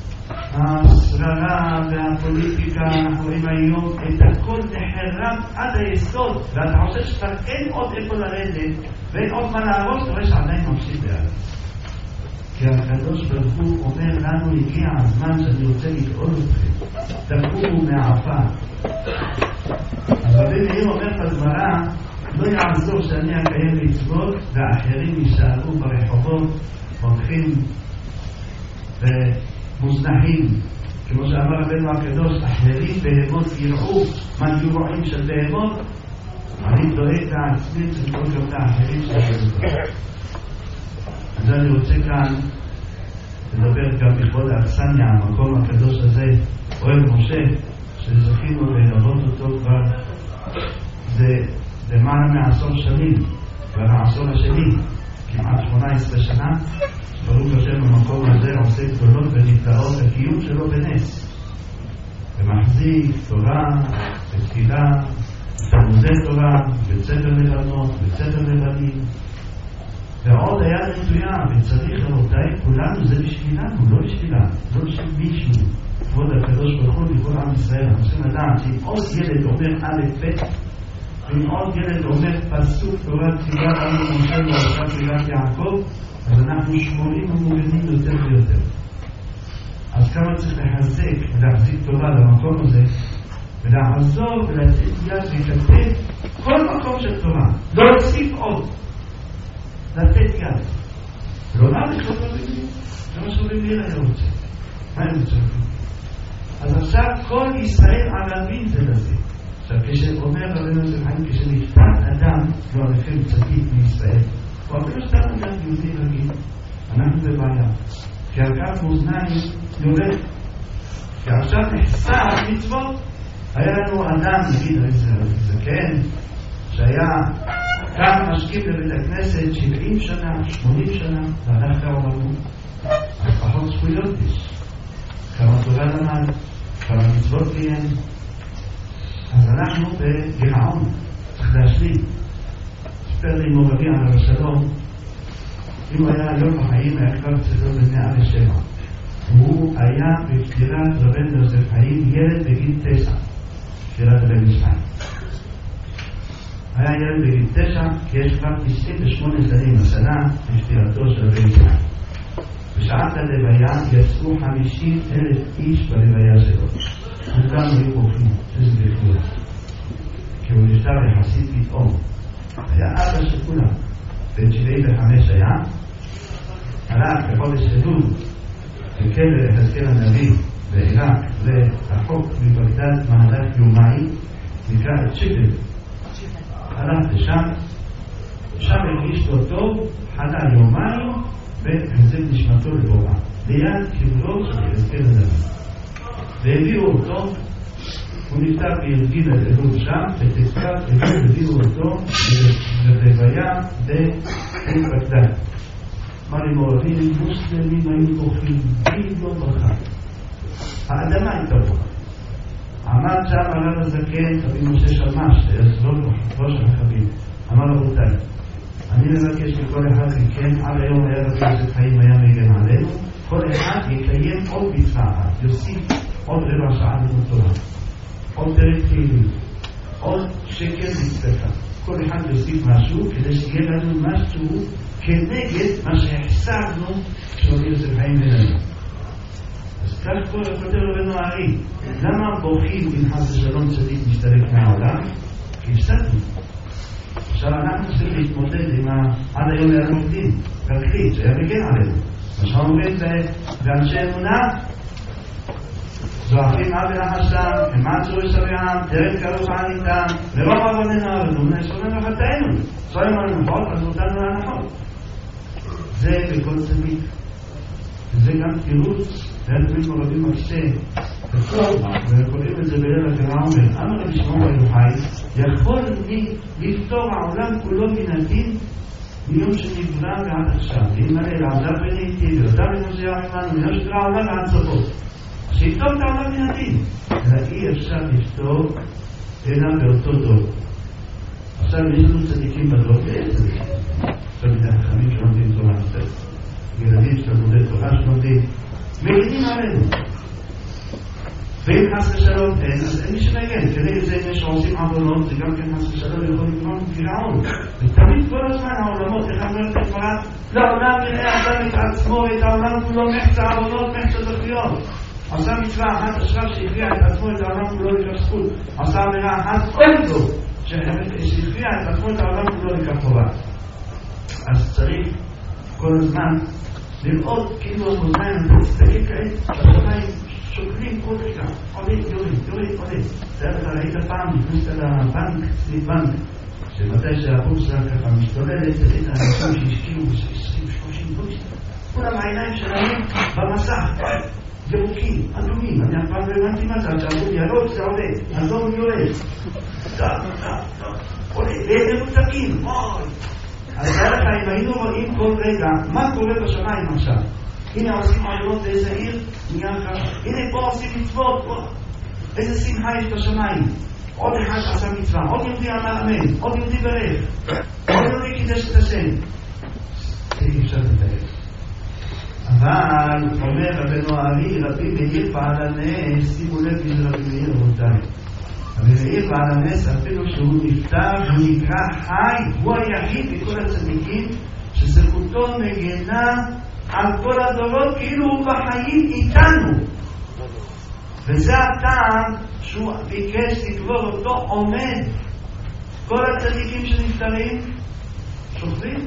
השררה והפוליטיקה. אנחנו רואים היום את הכל נחרב עד היסוד, ואתה חושב שכבר אין עוד איפה לרדת ואין עוד מה להרוס, אתה רואה שעדיין ממשיך בארץ. כי הקדוש ברוך הוא אומר לנו, הגיע הזמן שאני רוצה לגאול אתכם, תקומו מהעפר. אז רבי מאיר אומר בגמרא, לא יעזור שאני אקיים מצוות ואחרים יישארו ברחובות הולכים ומוזנחים, כמו שאמר רבנו הקדוש, אחרים בהמות יראו מנגועים של בהמות. אני דואג לעצמי שכל גם לאחרים של אז אני רוצה כאן לדבר גם בכבוד האכסניה, המקום הקדוש הזה, אוהל משה, שזכינו ללוות אותו כבר זה למעלה מעשור שנים, כבר העשור השני, כמעט שמונה עשרה שנה, ברוך השם המקום הזה עושה גדולות ונפלאות הקיום שלו בנס, ומחזיק תורה ותפילה, תלמודי תורה, בית ספר לבנות, בית ספר לבנים, ועוד היה נטויה, וצריך רבותיי, כולנו זה בשבילנו, לא בשבילנו, לא בשביל מישהו. כבוד הקדוש ברוך הוא לכל עם ישראל, אנחנו צריכים לדעת שאם עוד ילד אומר א' ב', ואם עוד ילד אומר פסוק תורת תפילה לנו משה ועשה תפילת יעקב, אז אנחנו שמורים ומוגנים יותר ויותר. אז כמה צריך לחזק ולהחזיק טובה למקום הזה, ולעזור ולתת יד ולתת כל מקום של תורה, לא להוסיף עוד, לתת יד. ולא מה לחיות רבים, זה מה שרבים לי היה רוצה. מה הם צריכים? אז עכשיו כל ישראל ערבים זה לזה. עכשיו כשאומר רבנו יוסף חיים, כשנפטר אדם, לא לכם צדיק מישראל, או אפילו סתם אדם יהודי רגיל, אנחנו בבעיה. כי על כך מאזניים יורד. כי עכשיו נחסר מצוות. היה לנו אדם, נגיד, איזה זקן, שהיה כאן משקיף בבית הכנסת שבעים שנה, שמונים שנה, והלך לעולמו. אז פחות זכויות יש. כמה תורה למד, כמה מצוות קיים. אז אנחנו בגירעון, צריך להשלים. ספר לי מורבי על השלום, אם הוא היה היום בחיים, היה כבר צריך להיות בני אבי שבע. הוא היה בפטירת רבנו יוסף חיים, ילד בגיל תשע, פטירת רבנו יוסף חיים. היה ילד בגיל תשע, כי יש כבר תשעים ושמונה שנים השנה בפטירתו של רבנו יוסף חיים. בשעת הלוויה יצאו חמישים אלף איש בלוויה שלו. כולם היו בוכים, איזה ביקור. כי הוא נפטר יחסית פתאום. היה אבא של כולם. בן שבעים וחמש היה, הלך בחודש אלול, וכלא לחזקאל הנביא בעיראק, ורחוק מבגדד מהלך יומיים, נקרא צ'יפל. הלך לשם, שם הרגיש לו טוב, חלה יומיים, והחזק נשמתו לבורא. ליד קברו של לחזקאל הנביא. והביאו אותו, הוא נפטר בי"ג אלול שם, ותזכר הביאו אותו ללוויה בעיר בגדד. אמר לי מעורבים, מוסלמים היו בוכים, בי לא בכה. האדמה הייתה בוכה. עמד שם הרב הזקן, רבי משה שלמש, ראש החכמים. אמר רבותיי, אני מבקש מכל אחד מכם, עד היום היה רבי יוסף חיים היה מגן עלינו, כל אחד יקיים עוד מצווה אחת, יוסיף עוד רבע שעה לימוד תורה, עוד פרק תהילים, עוד שקל מצווה. כל אחד יוסיף משהו כדי שיהיה לנו משהו כנגד מה שהחסרנו כשרבי יוסף חיים בינינו. אז כך כל הכותר רבנו הארי, למה בוכים אם חס ושלום צדיק משתלק מהעולם? כי הפסדנו. עכשיו אנחנו צריכים להתמודד עם עד היום היה מוקדים, כלכלית, שהיה מגן עלינו. מה שאומרים באנשי אמונה, זועקים אבי לחשם, הם עצרו ישביעם, תרד קרוב עניתם, ורוב עבודנו, ודומנה שומעים לחטאינו. שומעים על הנחות, אז אותנו להנחות. זה בכל צדיק. וזה גם תירוץ, והם תמיד מרבים מקשה. וקוראים את זה בליל הגרעה אומר, אמר רבי שמעון בר יוחאי, יכול לפתור העולם כולו מן הדין מיום שנברא ועד עכשיו. אם הרי לעזר בניתי, ועזר בנושא העולם, מיום שנברא העולם ועד סופו. שיפתור את העולם מן הדין. אלא אי אפשר לפתור אלא באותו דור. עכשיו יש לנו צדיקים בדור, ויש צדיקים. עכשיו את החכמים שלומדים תורה נוספת. ילדים שלומדים תורה שלומדים. מגינים עלינו. ואם חס ושלום אין, אז אין מי שמגן. כנגד זה אם יש עושים עוונות, זה גם כן חס ושלום יכול לגרום גירעון. ותמיד כל הזמן העולמות, איך אמרת הגמרא, לעולם יראה אדם את עצמו ואת העולם כולו מחצה עוונות, מחצה זכויות. עשה מצווה אחת עכשיו שהביאה את עצמו את העולם כולו לכף זכות. עשה אמירה אחת עוד טוב, שהביאה את עצמו את העולם כולו לכף חובה. אז צריך כל הזמן לראות כאילו המאזניים, תסתכל כעת, השמיים שוקלים כל רגע, עולה, יורד, יורד, עולה. זה אתה ראית פעם, נכנסת לבנק, סניף בנק, שמתי שהבורסה ככה משתוללת, ראית אנשים שהשקיעו עשרים שלושים בורסה, כולם העיניים שלהם במסך, ירוקים, אדומים, אני אף פעם לא הבנתי מה זה, שאמרו ירוק זה עולה, אדום יורד, טוב, טוב, טוב, עולה, ואיזה מותקים, אוי. אז דרך אם היינו רואים כל רגע מה קורה בשמיים עכשיו. הנה עושים עבודות באיזה עיר, נהיה ככה. הנה פה עושים מצוות, איזה שמחה יש בשמיים. עוד אחד עשה מצווה, עוד יהודי אמר אמן, עוד יהודי ברך, עוד יהודי קידש את השם. זה אי אפשר לתאר. אבל אומר רבנו הארי, רבי מאיר בעל הנס, שימו לב מי זה רבי מאיר רבותיי. רבי מאיר בעל הנס, אפילו שהוא נפטר, הוא נקרא חי, הוא היחיד מכל הצדיקים שזכותו מגנה על כל הדורות כאילו הוא בחיים איתנו. וזה הטעם שהוא ביקש לקבור אותו עומד. כל הצדיקים שנפטרים שוכבים,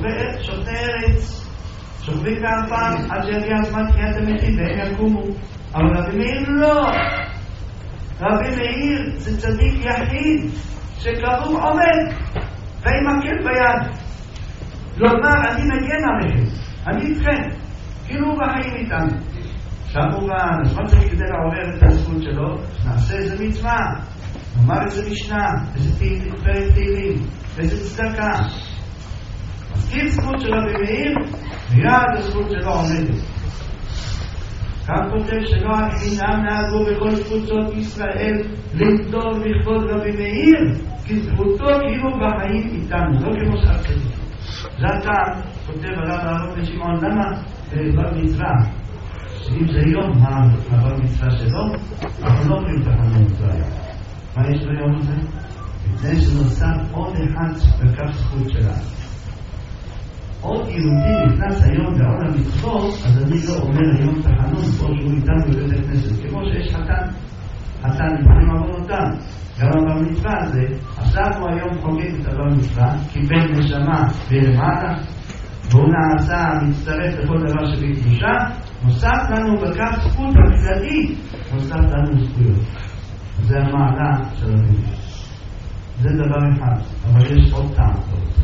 שוכבי ארץ, שוכבים בארצם עד שיגיע הזמן תחיית המתים והם יקומו. אבל רבי מאיר לא. רבי מאיר זה צדיק יחיד שקרוב עומד ועם מקל ביד. לומר, אני מגן עליכם, אני איתכם, כאילו הוא בחיים איתנו. כמובן, אז מה צריך כדי לעורר את הזכות שלו? נעשה איזה מצווה, נאמר איזה משנה, איזה פרק תהילים, איזה צדקה. אז כי זכות של רבי מאיר, מיד הזכות שלו עומדת. כאן כותב שלא החינם נהגו בכל קבוצות ישראל למדור לכבוד רבי מאיר, כי זכותו כאילו בחיים איתנו, לא כמו שאר צדיק. זה הטעם, כותב הרב אהרון בן שמעון, למה בר מצווה? אם זה יום הבר מצווה שלו, אנחנו לא אומרים תחנות מצווה. מה יש ביום הזה? מפני שנוסף עוד אחד בכך זכות שלנו. עוד יהודי נכנס היום בעול המצוות, אז אני לא אומר היום תחנות, פה שהוא איתנו בבית הכנסת. כמו שיש חתן, חתן לפעמים עוונותיו. גם הבר מצווה הזה, עכשיו הוא היום חוגג את הבר מצווה, קיבל נשמה ולמעלה, והוא נעשה, מצטרף לכל דבר שבקדושה, נוסף לנו בכך זכות הכללית, נוסף לנו זכויות. זה המעלה של הדין. זה דבר אחד, אבל יש עוד טעם טוב.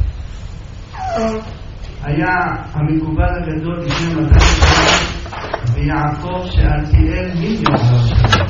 היה המקובל הגדול לפני מאתיים שנה ויעקב שאלתיאל מיליון שלו.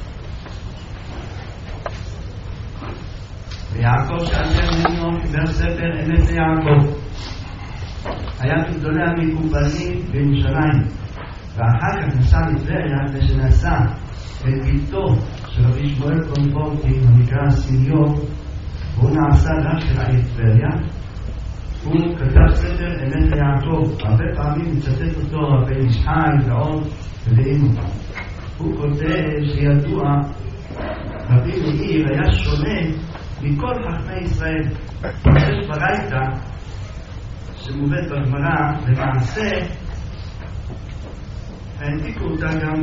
ויעקב שאלתיאל מיליון חיבר ספר אמת ליעקב. היה כגדולי המקובלים בירושלים, ואחר כך נסע לטבריה ושנסע את ביתו של רבי שמואל קונפורטי הנקרא סיניור, והוא נעשה רק של העיר טבריה. הוא כתב ספר אמת ליעקב, הרבה פעמים מצטט אותו רבי ישחי ועוד ולאים אותם. הוא כותב שידוע רבי מאיר היה שונה מכל חכמי ישראל. יש ברייתא שמובאת בגמרא, למעשה העתיקו אותה גם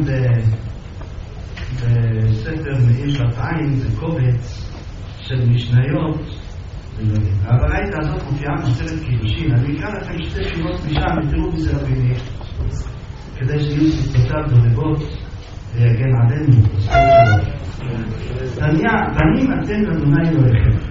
בספר מאיר שפעיים, זה קובץ של משניות. הברייתא הזאת מופיעה בסרט קידושין. אני אקרא לכם שתי שורות משם ותראו מזה רבי מאיר, כדי שיהיו שפתותיו דודבות ויגן עלינו. תניא, בנים אתם לאדוני אלוהיכם.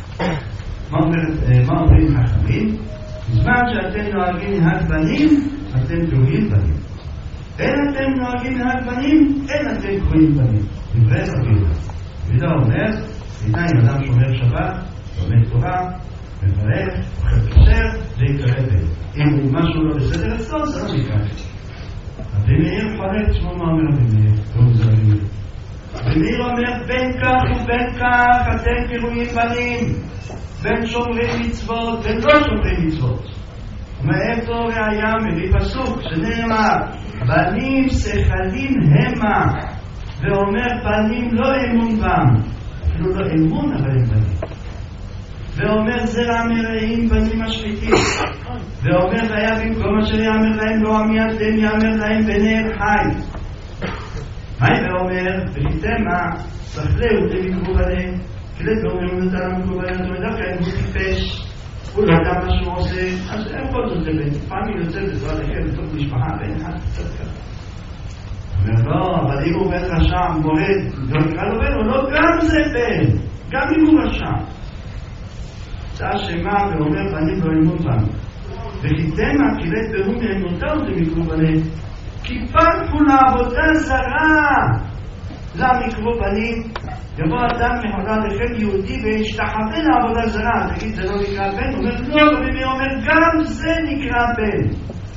מה אומרים חכמים? בזמן שאתם נוהגים נהג בנים, אתם קרויים בנים. אין אתם נוהגים נהג בנים, אין אתם קרויים בנים. דברי רבי יהודה. יהודה אומר, עדיין אדם שומר שבת, לומד תורה, מברך, אוכל כשר, זה יקרא בן. אם הוא משהו לא בסדר אצלו, זה לא יקרא. רבי מאיר חולק, שמו מה אומר רבי מאיר? לא זה רבי מאיר. רבי מאיר אומר, בין כך ובין כך אתם קרויים בנים. בין שומרי מצוות ולא שומרי מצוות. ומאיפה ראיה מביא פסוק שנאמר בנים שכלים המה, ואומר בנים לא אמון בם, אפילו לא אמון אבל הם בנים. ואומר זרע מרעים בנים משחיתים, ואומר היה במקום אשר יאמר להם לא עמייתם יאמר להם בנר חי. מה ואומר וחיתמה שכלהו תמיקרו בניהם, כדי ואומרים נתן המקובלים, זאת אומרת, כי הוא טיפש, הוא לא יודע מה שהוא עושה, אז אין כל זאת לבן, פעמים יוצא בזרוע לכם בתוך משפחה, ואין אחד קצת ככה. אומר, לא, אבל אם הוא בן רשע, מורד, לא נקרא לו בן, הוא לא גם זה בן, גם אם הוא רשע. צעה שמה ואומר, בנים לא אמון בנו. וחיתמה, כילת בהום מאמונתם ומקובלים, כי פרקו לעבודה זרה, למקרו בנים, יבוא אדם מחולה לכם יהודי וישתחווה לעבודה זרה, תגיד זה לא נקרא בן? הוא אומר לא, ומי אומר גם זה נקרא בן.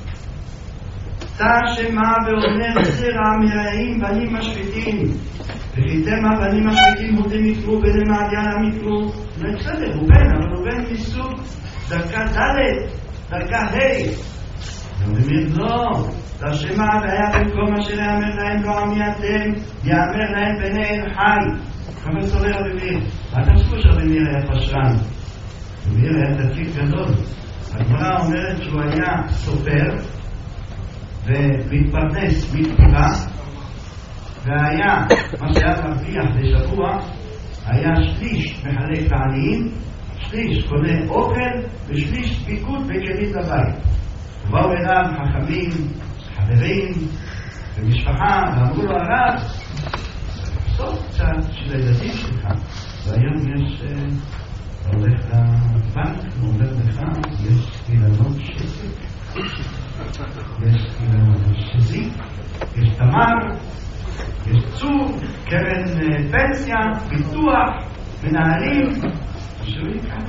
תא שמה ואומר זרע מרעים בנים משחיתים, וחיתם הבנים משחיתים מודים יקרו בני מעדיין המקרו. לא בסדר, הוא בן, אבל הוא בן מסוג דרכה ד', דרכה ה'. ואומרים לא, תא שמה והיה במקום אשר יאמר להם לא עמייתם, יאמר להם בני אל חי. כמה סובר רבי מאיר? אתם חושבו שרבי מאיר היה פשרן. רבי מאיר היה דתיק גדול. הגמרא אומרת שהוא היה סופר ומתפרנס מכתיבה, והיה, מה שהיה מרוויח בשבוע, היה שליש מחלק לעניים, שליש קונה אוכל ושליש פיקוד וכלים לבית. ובאו אליו חכמים, חברים, במשפחה, ואמרו לו הרב, סוף קצת של הילדים שלך, והיום יש, אתה הולך לבנק, הוא אומר לך, יש אילנות שזיק, יש אילנות שזיק, יש תמר, יש צור, קרן פנסיה, ביטוח, מנהלים, שהוא יקרא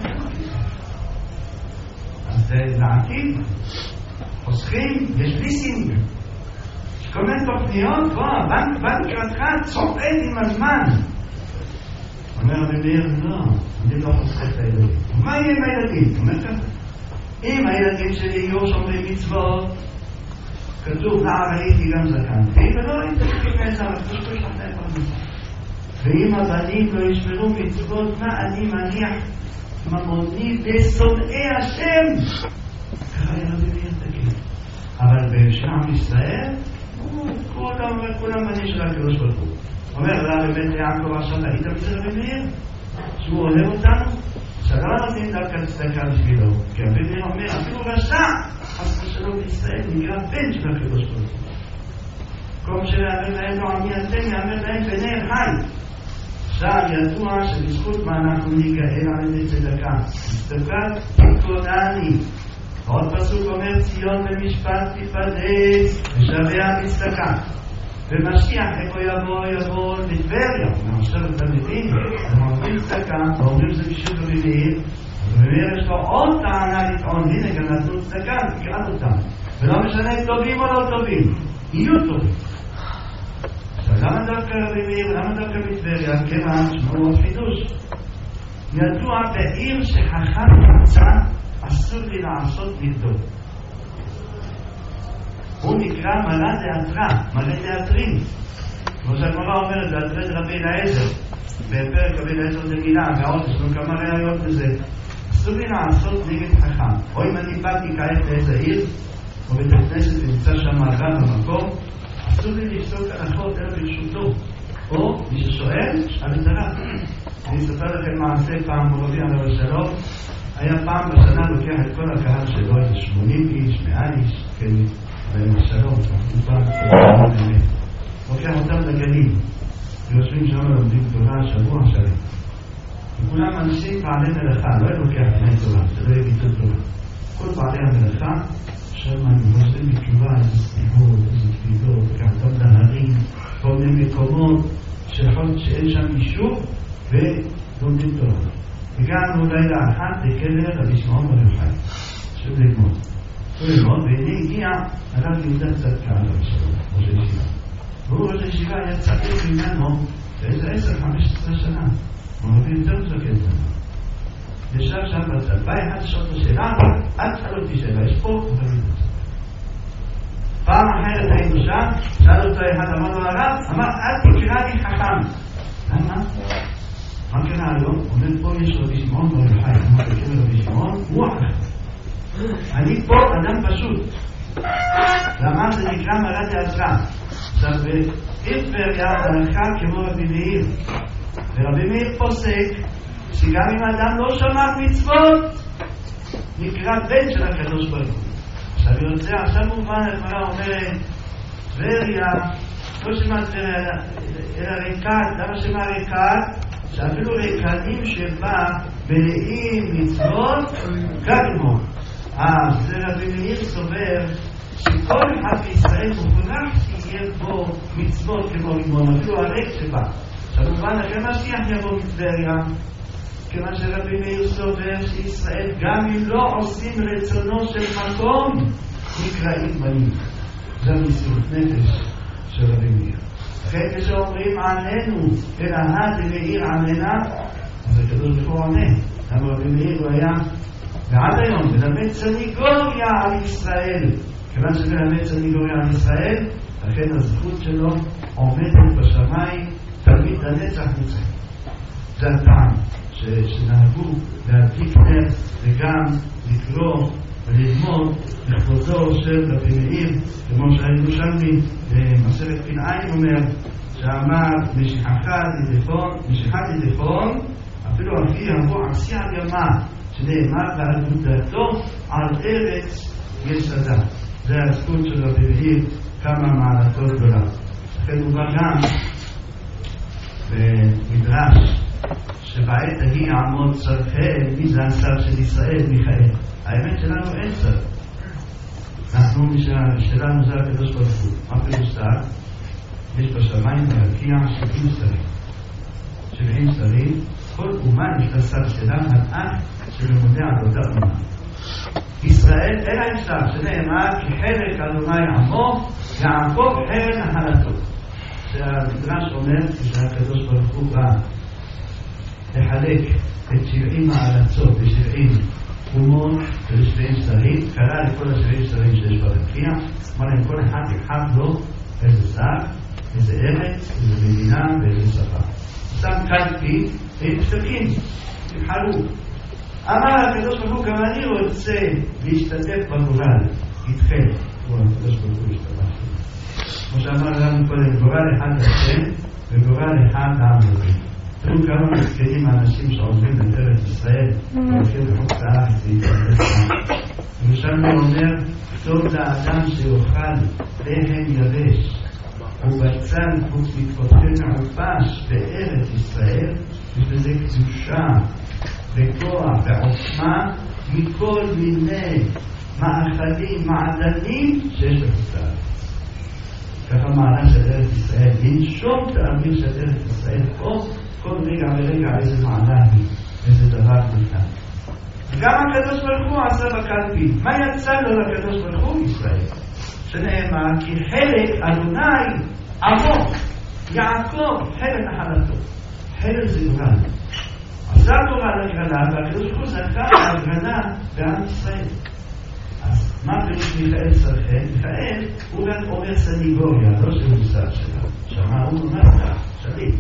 אז לעתיד, חוסכים, יש ליסינג, יש כל מיני תוכניות, בוא, בנק, בנק קרתך צועד עם הזמן. אומר רבי מאיר, לא, אני לא חוסך את הילדים. מה יהיה עם הילדים? אומר ככה, אם הילדים שלי יהיו שומרי מצוות, כתוב, נער הייתי גם זקנתי, ולא הייתי תקריב מעצם, אבל תשכו שחטא פרנסה. ואם הבנים לא ישמרו מצוות, מה אני מניח ממוני בשונאי השם? ככה היה רבי מאיר תגיד. אבל בשם ישראל, כולם וכולם בנים של הקדוש ברוך הוא. אומר לה בבית יעקב עכשיו, היית בזה רבי מאיר? שהוא אוהב אותנו? שלא נותנים דווקא צדקה בשבילו. כי רבי מאיר אומר, אפילו רשע, חס ושלום בישראל, נקרא בן של הקדוש ברוך הוא. כל שיאמר להם לא עמי אתם, יאמר להם בני חי. עכשיו ידוע שבזכות מה אנחנו ניגאל על ידי צדקה. צדקת תתכונני. עוד פסוק אומר ציון במשפט תפדה ושביה בצדקה. ומשיח איפה יבוא יבוא לטבריה. עכשיו אתה מבין, הם אומרים צדקה, ואומרים זה בשביל רבי מאיר, רבי מאיר יש לו עוד טענה לטעון, הנה גם נתנו צדקה, תקראת אותם. ולא משנה טובים או לא טובים, יהיו טובים. למה דווקא רבי מאיר, למה דווקא בטבריה? כיוון שמעו חידוש. ידוע בעיר שחכם נמצא, אסור לי לעשות נגדו. הוא נקרא מלא תיאטרה, מלא תיאטרים. כמו שהגמרא אומרת, זה הדרד רבי אליעזר. בפרק רבי אליעזר זה מילה, ועוד יש לנו כמה ראיות לזה. אסור לי לעשות נגד חכם. או אם אני באתי כעת לאיזה עיר, או בית הכנסת נמצא שם רב במקום, אסור לי לפסוק הלכות אלא ברשותו. או מי ששואל, שאל את הרב. אני אספר לכם מעשה פעם מורבי עליו השלום. היה פעם בשנה לוקח את כל הקהל שלו, איזה שמונים איש, מאה איש, כן, ולשלום, לוקח אותם לגנים, ויושבים שם ולומדים תורה שבוע שלם. וכולם אנשים בעלי מלאכה, לא לוקח בני תורה, זה לא יהיה ביטול תורה. כל בעלי המלאכה, שם הם עושים בתשובה, איזה סליחות, איזה תפידות, לקח אותם להרים, כל מיני מקומות שאין שם יישוב, ולומדים תורה. הגענו לילה אחת לקבר רבי שמעון בר יוחאי, שוב ללמוד. הוא ללמוד, והנה הגיע הרב יהודה צדקה על השלום, ראש הישיבה. והוא ראש הישיבה היה צדיק ממנו באיזה עשר חמש עשרה שנה. הוא מביא יותר צדקת זמן. ישב שם בצד, בא אחד שעות השאלה, אל תשאל אותי שאלה, יש פה, הוא מביא את זה. פעם אחרת היינו שם, שאל אותו אחד, אמר לו הרב, אמר, אל תקרא לי חכם. למה? מה קרה היום? אומר פה יש רבי שמעון בר יוחאי, אמר לקרא רבי שמעון, הוא החכם. אני פה אדם פשוט. למה זה נקרא מלא תיאטרה? עכשיו בטבריה הלכה כמו רבי מאיר, ורבי מאיר פוסק שגם אם אדם לא שמע מצוות נקרא בן של הקדוש ברוך הוא. עכשיו יוצא, עכשיו מובן הגמרא אומרת טבריה, לא שמע טבריה אלא ריקת. למה שמע ריקת? שאפילו ריקנים שבה מלאים מצוות גדמו. אה, זה רבי מאיר סובר שכל אחד בישראל מוכרח שיהיה בו מצוות כמו רימון, אפילו הרק שבה. עכשיו מובן, אחרי משיח יבוא מטבריה, כיוון שרבי מאיר סובר שישראל גם אם לא עושים רצונו של מקום, נקראים בנים. זה מסירות נפש של רבי מאיר. אחרי כשאומרים עננו, אלא עד מאיר עננה, אז הקדוש ברוך הוא עונה. אבל רבי מאיר הוא היה ועד היום מלמד סניגוריה על ישראל. כיוון שמלמד סניגוריה על ישראל, לכן הזכות שלו עומדת בשמיים תמיד הנצח נצח. זה הטעם שנהגו להדליק נר וגם לקרוא וללמוד לכבודו של רבי מאיר, כמו שהיינו שם במסכת פנעיים אומר שאמר משיחת ידפון, משיחת ידפון אפילו אחי יבוא עשי על ימה, שנאמר ועל גדולתו על ארץ יסדה. זה הזכות של רבי מאיר כמה מעלתו גדולה. לכן הוא בא גם במדרש שבעת ההיא יעמוד צרכיהם, מי זה השר של ישראל? מיכאל. האמת שלנו אין צר. אנחנו שלנו זה הקדוש ברוך הוא. מה פירוש שר? יש בשמיים ברקיע שבעים שרים. שבעים שרים, כל אומה יש לשר שלה האח שלמודי עבודה אומה. ישראל אין האפשר שנאמר כי חלק אדוני עמו, יעקב חלק נחלתו. שהמדרש אומר כשהקדוש ברוך הוא בא לחלק את שבעים הארצות ושבעים אומות ושבעים שרים, קרא לכל השבעים שרים שיש ברקיע, אמר להם כל אחד יחד לו איזה שר, איזה ארץ, איזה מדינה ואיזה שפה. שם קלפי עם פסקים, תבחרו. אמר הקדוש ברוך הוא גם אני רוצה להשתתף בגורל, איתכם. הוא הקדוש ברוך הוא השתתף. כמו שאמר לנו קודם, גורל אחד השם וגורל אחד העם הזה. תראו כמה מסכנים האנשים שעוזבים את ארץ ישראל והולכים לחוץ לארץ להתקדש. ירושלמי אומר, טוב לאדם שיאכל לחם יבש ובצל חוץ מתפתחים מעופש בארץ ישראל, יש בזה קדושה וכוח ועוצמה מכל מיני מאכלים, מעדנים שיש בחוץ לארץ. ככה מעלה של ארץ ישראל, לנשום את האוויר של ארץ ישראל פה, כל רגע ורגע איזה מעלה היא, איזה דבר נתן. וגם הקדוש ברוך הוא עשה בקלפי. מה יצא לו לקדוש ברוך הוא? ישראל. שנאמר כי חלק אדוני עמו, יעקב חלק נחלתו. חלק זה גורל. עשה גורל הגרלה, והקדוש ברוך הוא זכה להגרלה בעם ישראל. אז מה פירוש מיכאל צרכן? מיכאל הוא רק אומר סניגוריה, לא שהוא שר שלה. שמה הוא אומר כך, שליט.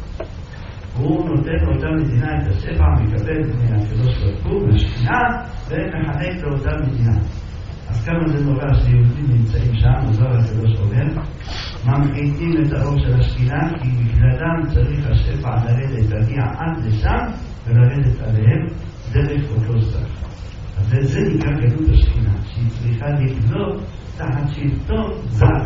הוא נותן לאותה מדינה את השפע, מקבל מהקדוש ברוך הוא, משכינה, ומחלק לאותה מדינה. אז כמה זה נורא שיהודים נמצאים שם, עוזר הקדוש אומר, ממעיטים את האור של השכינה, כי בגללם צריך השפע לרדת, להגיע עד לשם, ולרדת עליהם דרך אותו שר. אז זה נקרא גלות השכינה, שהיא צריכה לגלות תחת שלטון זר.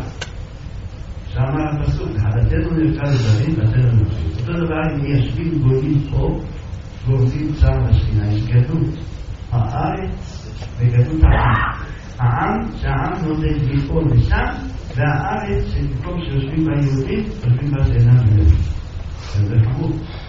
שאמר הפסוק, חלתנו נבחר לזרים, לתנו נבחר. אותו דבר אם ישבים גולים פה, גורדים צער לשכינה, יש גלות הארץ וגלות העם. העם, שהעם נותן לפעול לשם, והארץ שבמקום שיושבים בה יהודים, יושבים בה שאינם יהודים. זה חמור.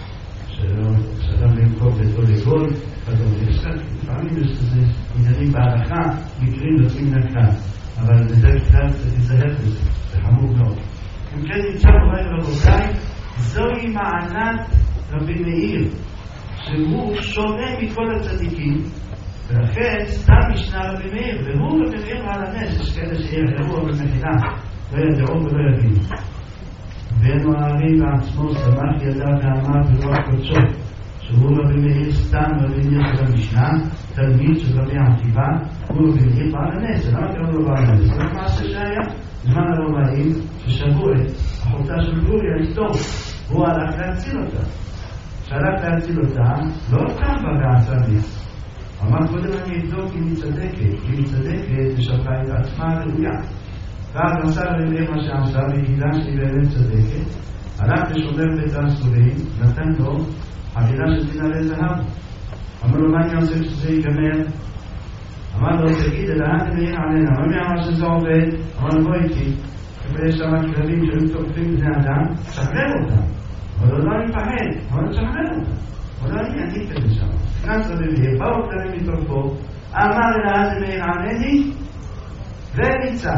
שאדם למקום ביתו לגול, לפעמים יש איזה עניינים בהלכה, מקרים יוצאים מן הכלל. אבל בדרך כלל צריך להיזהר בזה, זה חמור מאוד. אם כן נמצא מורי רבותיי, זוהי מעלת רבי מאיר, שהוא שונה מכל הצדיקים, ולכן סתם משנה רבי מאיר, והוא רבי מאיר על הנס, יש כאלה שיראו במחילה, לא ידעו ולא יבינו. בנו הארי בעצמו שמח ידע ואמר ברוח קודשו, שהוא רבי מאיר סתם רבי מאיר של המשנה, תלמיד של רבי עקיבא, הוא רבי מאיר בעל הנס. למה קראו לו בעל הנס? זה מעשה שהיה זמן הרומאים ששבו את אחותה של גלוריה אשתו, הוא הלך להציל אותה. שהלך להציל אותה, לא קם בה ועשה נס. אמר קודם אני אבדוק אם היא צדקת, אם היא צדקת ושפעה את עצמה ראויה. ואז עשה רבי מאיר מה שעשה והגידה שהיא באמת צדקת, הלך לשומר בית האסורים, נתן לו חבילה של דינרי זהב. אמר לו, מה אני עושה שזה ייגמר? אמר לו, תגיד, אלא אני מעיר עלינו. אמר מי אמר שזה עובד? אמר לו, בוא איתי. יש שם כלבים שהיו תוקפים בני אדם, שחרר אותם. אבל לא אני מפחד, אבל שחרר אותם. אבל לא אני עדיף כזה שם. נכנס רבי מאיר, באו כלבים מתוקפו, אמר אלא אני מעיר עליני, וניצל.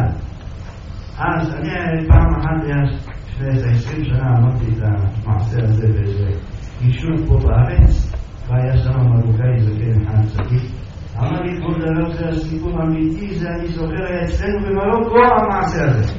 אז אני פעם אחת לפני איזה עשרים שנה אמרתי את המעשה הזה באיזה יישוב פה בארץ, והיה שם מרוקאי זקן אחד צדיק. אמר לי, כל דבר זה הסיפור אמיתי, זה אני זוכר היה אצלנו במרוקו המעשה הזה.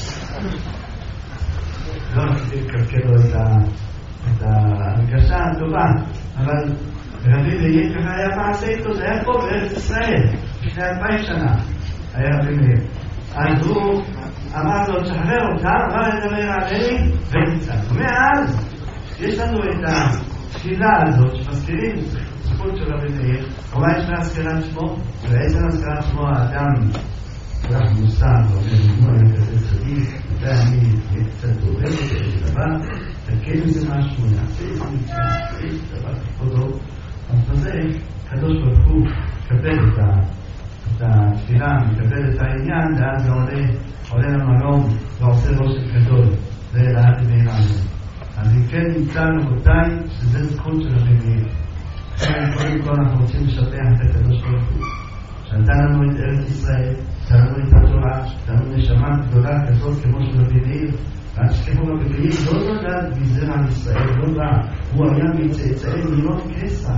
לא רציתי לקלקל לו את ההרגשה הטובה, אבל רבי מאיר ככה היה מעשה איתו, זה היה פה בארץ ישראל, לפני אלפיים שנה היה רבי מאיר. אז הוא אמר לו, תשחרר אותה, אמר לדבר עליהם, וניצל. ומאז יש לנו את התפילה הזאת שמזכירים זכות של רבי מאיר, אולי יש להזכירת שמו, ובעצם להזכירת שמו האדם שלח מושג, ואומר, אני כזה צדיק, ואני קצת דובר, יש דבר, תקן איזה משהו, נעשה איזה מצווה, יש דבר כפודו, אז בזה, קדוש ברוך הוא מקבל את התפילה, מקבל את העניין, ואז זה עולה, עולה למרום, ועושה רושם גדול, זה לאט בעינינו. אז אם כן נמצא רבותיי, שזה זכות של המדינה. קודם כל אנחנו רוצים לשפח את הקדוש ברוך הוא. שנתן לנו את ארץ ישראל, נתן לנו את התורה, נתן לנו נשמה גדולה כזאת כמו של רבי מאיר, ואל תשכחו רבי מאיר לא נולד מזרע ישראל, לא בא, הוא היה מצאצאי מירון קיסר.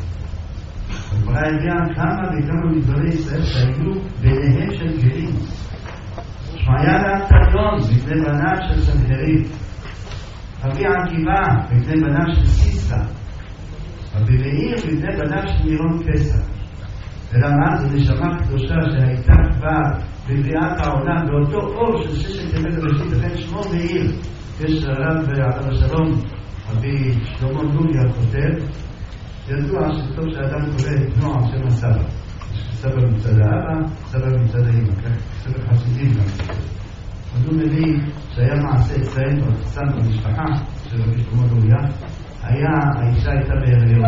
הגמרא הביאה כמה וכמה מגדולי ישראל שהיו ביניהם של גרים. שמעיה ואבטליון מפני בניו של סנחריב, רבי עקיבא מפני בניו של סיסרא, רבי מאיר מפני בניו של מירון קיסר. ולמה זו נשמה קדושה שהייתה כבר בבריאת העולם באותו אור של ששת ימי בראשית, לכן שמו מאיר. יש הרב עליו השלום, רבי שלמה לוגיה כותב, ידוע שטוב שאדם קורא את בנו על שם הסבא. יש סבא מצד האבא, סבא מצד האמא, סבא חסידים גם. אז הוא מביא שהיה מעשה אצלהם בסם במשפחה של רבי שלמה לוגיה, היה, האישה הייתה בהיריון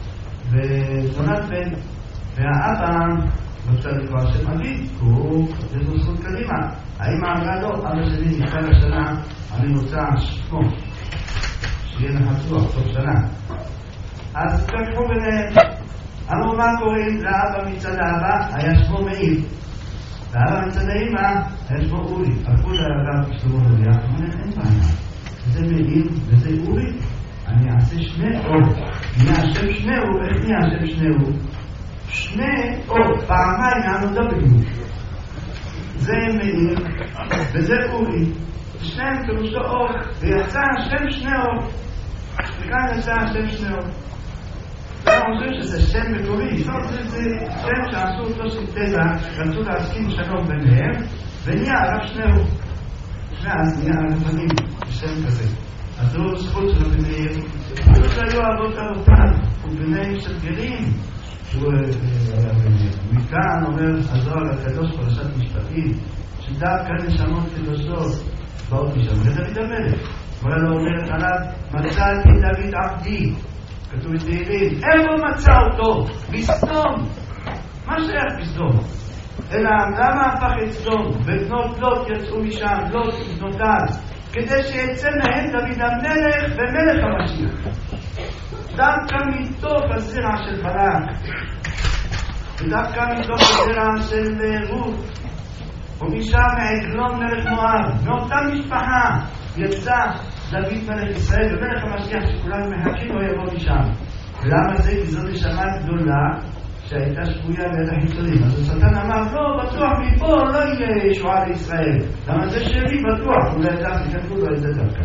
ונולד בן, והאבא רצה לקרוא שם אבי, הוא יש לו זכות קדימה. האמא אמרה לו, אבא שלי נקרא לשנה, אני רוצה שמו שיהיה נחצוח תוך שנה. אז קרחו ביניהם, אמרו מה קוראים לאבא מצד האבא, היה שמו מאיר, והאבא מצד האמא היה שמו אורי. הלכו לרב שלמה לוגיה, אמרו אין בעיה, זה מאיר וזה אורי, אני אעשה שני אור, נהיה השם שני אור. איך נהיה השם שני אור? שני אור, פעמיים נענו דבלו, זה מאיר וזה אורי, שניהם פירושו אור, ויצא השם שני אור, וכאן יצא השם שני אור. אנחנו חושבים שזה שם מקורי, זה שם שעשו אותו סינתזה, רצו להסכים שלום ביניהם, ונהיה הרב שני אור, ואז נהיה הרבנים בשם כזה. אז זו זכות של רבי מאיר, אפילו שהיו אבות אבותיו ובני של גרים, מכאן אומר הזוהר הקדוש פרשת משפטים, שדווקא נשמות קדושות באות משם. ודוד המלך, כולה לא אומרת עליו, מצאתי דוד עבדי, כתוב בתהילים, איפה מצא אותו? בסדום. מה שייך בסדום? אלא למה הפך את סדום? ובנות לוט יצאו משם, לוט ובנותיו, כדי שיצא מהם דוד המלך ומלך המשיח. דווקא מתוך הזרע של בלק, ודווקא מתוך הזרע של רות, ומשם מעגלון מלך מואב, מאותה משפחה יצא דוד מלך ישראל ומלך המשיח שכולנו מחכים לו יבוא משם. ולמה זה? כי זו נשמה גדולה שהייתה שבויה ליד החיצונים. אז השטן אמר, לא, בטוח מפה לא יהיה ישועה לישראל. למה זה שלי בטוח, אולי ידע, כתבו לו את זה דווקא.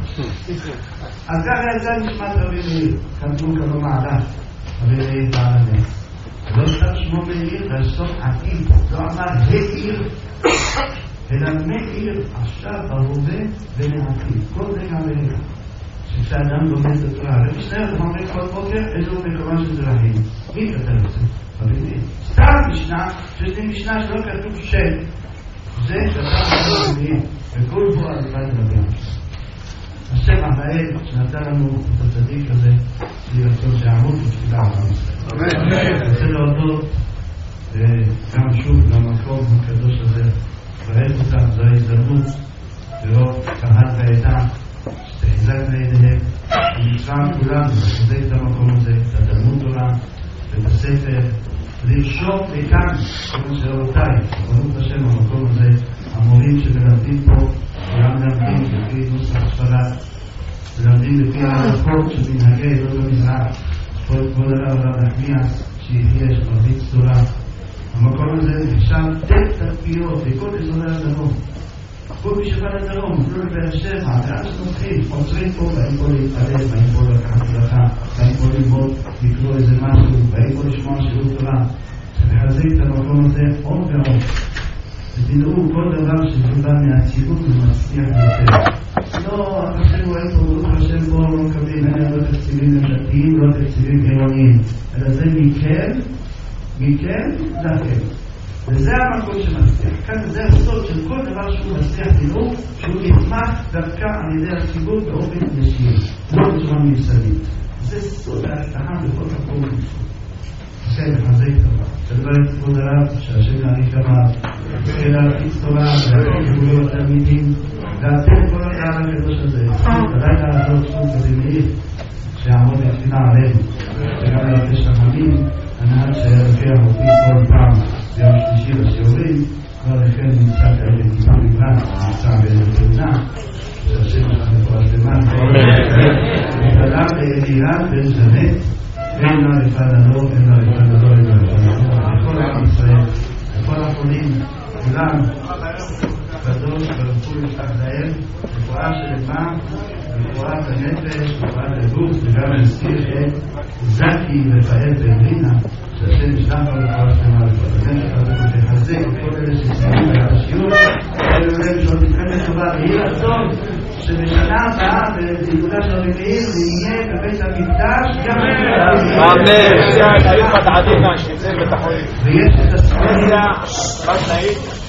אז ככה יצא נשמת רבי מאיר, כתבו כמה מעלה, רבי מאיר בעל הנס. לא סתם שמו מאיר, והסוף עתיד, לא אמר העיר, אלא מאיר עכשיו בהווה ולעתיד, כל רגע ורגע. שכשאדם לומד את התורה, רבי שנר, אתה אומר כל בוקר, איזו מקומה של דרכים. מי כתב את זה? רבי מאיר. סתם משנה, שיש לי משנה שלא כתוב שם. זה כתב רבי מאיר, וכל בו על אחד רבי. השם המאל שנתן לנו את הצדיק הזה, לרצון שעמוד ותפילה על עם ישראל. אני רוצה להודות גם שוב למקום הקדוש הזה, בעת אותם, זו ההזדמנות לראות קהל ועדה שתחזק לידיהם, ומצווה כולם לחזק את המקום הזה, את התלמוד תורה, את הספר, לרשום לכאן, כמו שרבותיי, ברוך השם המקום הזה, המורים שמלמדים פה, כולם מלמדים לפי נוסח ספרד, מלמדים לפי ההלכות של מנהגי עדות המזרח, כבוד הרב הרב נחמיאס, שיחיה שמרביץ תורה. המקום הזה נחשב תת תפיות לכל אזורי הדרום. כל מי שבא לדרום, אפילו לבאר שבע, ואז נותחים, עוצרים פה, באים פה להתפלל, באים פה לקחת ברכה, באים פה ללמוד, לקרוא איזה משהו, באים פה לשמוע שיעור תורה, שתחזק את המקום הזה עוד ועוד. ותדעו כל דבר שבא מהציבור ומצליח יותר. לא, תחשבו איפה, ברוך השם בו לא מקבלים, אין לא תקציבים ממשלתיים, לא תקציבים עירוניים, אלא זה מכם, מכם לכם. וזה המקום שמצליח. כאן זה הסוד של כל דבר שהוא מצליח לנהוג, שהוא נתמך דווקא על ידי הציבור באופן ישיר, לא בצורה ממסדית. זה סוד ההצלחה בכל מקום. כן, מחזק טובה. שדבר את כבוד הרב, שהשם יעניק אמר, אלא להפיץ טובה, ולהפיץ התלמידים, ואתם כל הקהל הקדוש הזה, ודאי לעזור שוב כזה מאיר, שיעמוד לתפילה עלינו, וגם לבקש רחמים, הנהג שהרפי המופיע כל פעם, ביום שלישי לשיעורים, כבר לכן נמצא כאלה טיפה מברד, נמצא באיזה תאונה, שהשם שלך מפורש למען, ותלם לאלירן בן ז'נט, אין לה לפעד הלא, אין לה לפעד הלא, אין לה לפעד הלא, לכל עם ישראל, לכל החולים, כולם, קדוש ברפוא יפתח להם, רפואה שלמה, רפואת הנפש, רפואת הגוף, וגם נזכיר את זקי רפאל בן-רינה, שהשם ישלח לו רפואה שלמה, רפואת הנפש, ותחזק את כל אלה שסיימו את השיעור, אלו אלה שעוד מתחמת טובה, ויהי רצון שבשנה הבאה, בגאולה של רבי מאיר, זה יהיה בבית המקדש, גם אמן. זה היו מדעדים מהשם, זה בית החולים. ויש את הספוריה, בתנאים.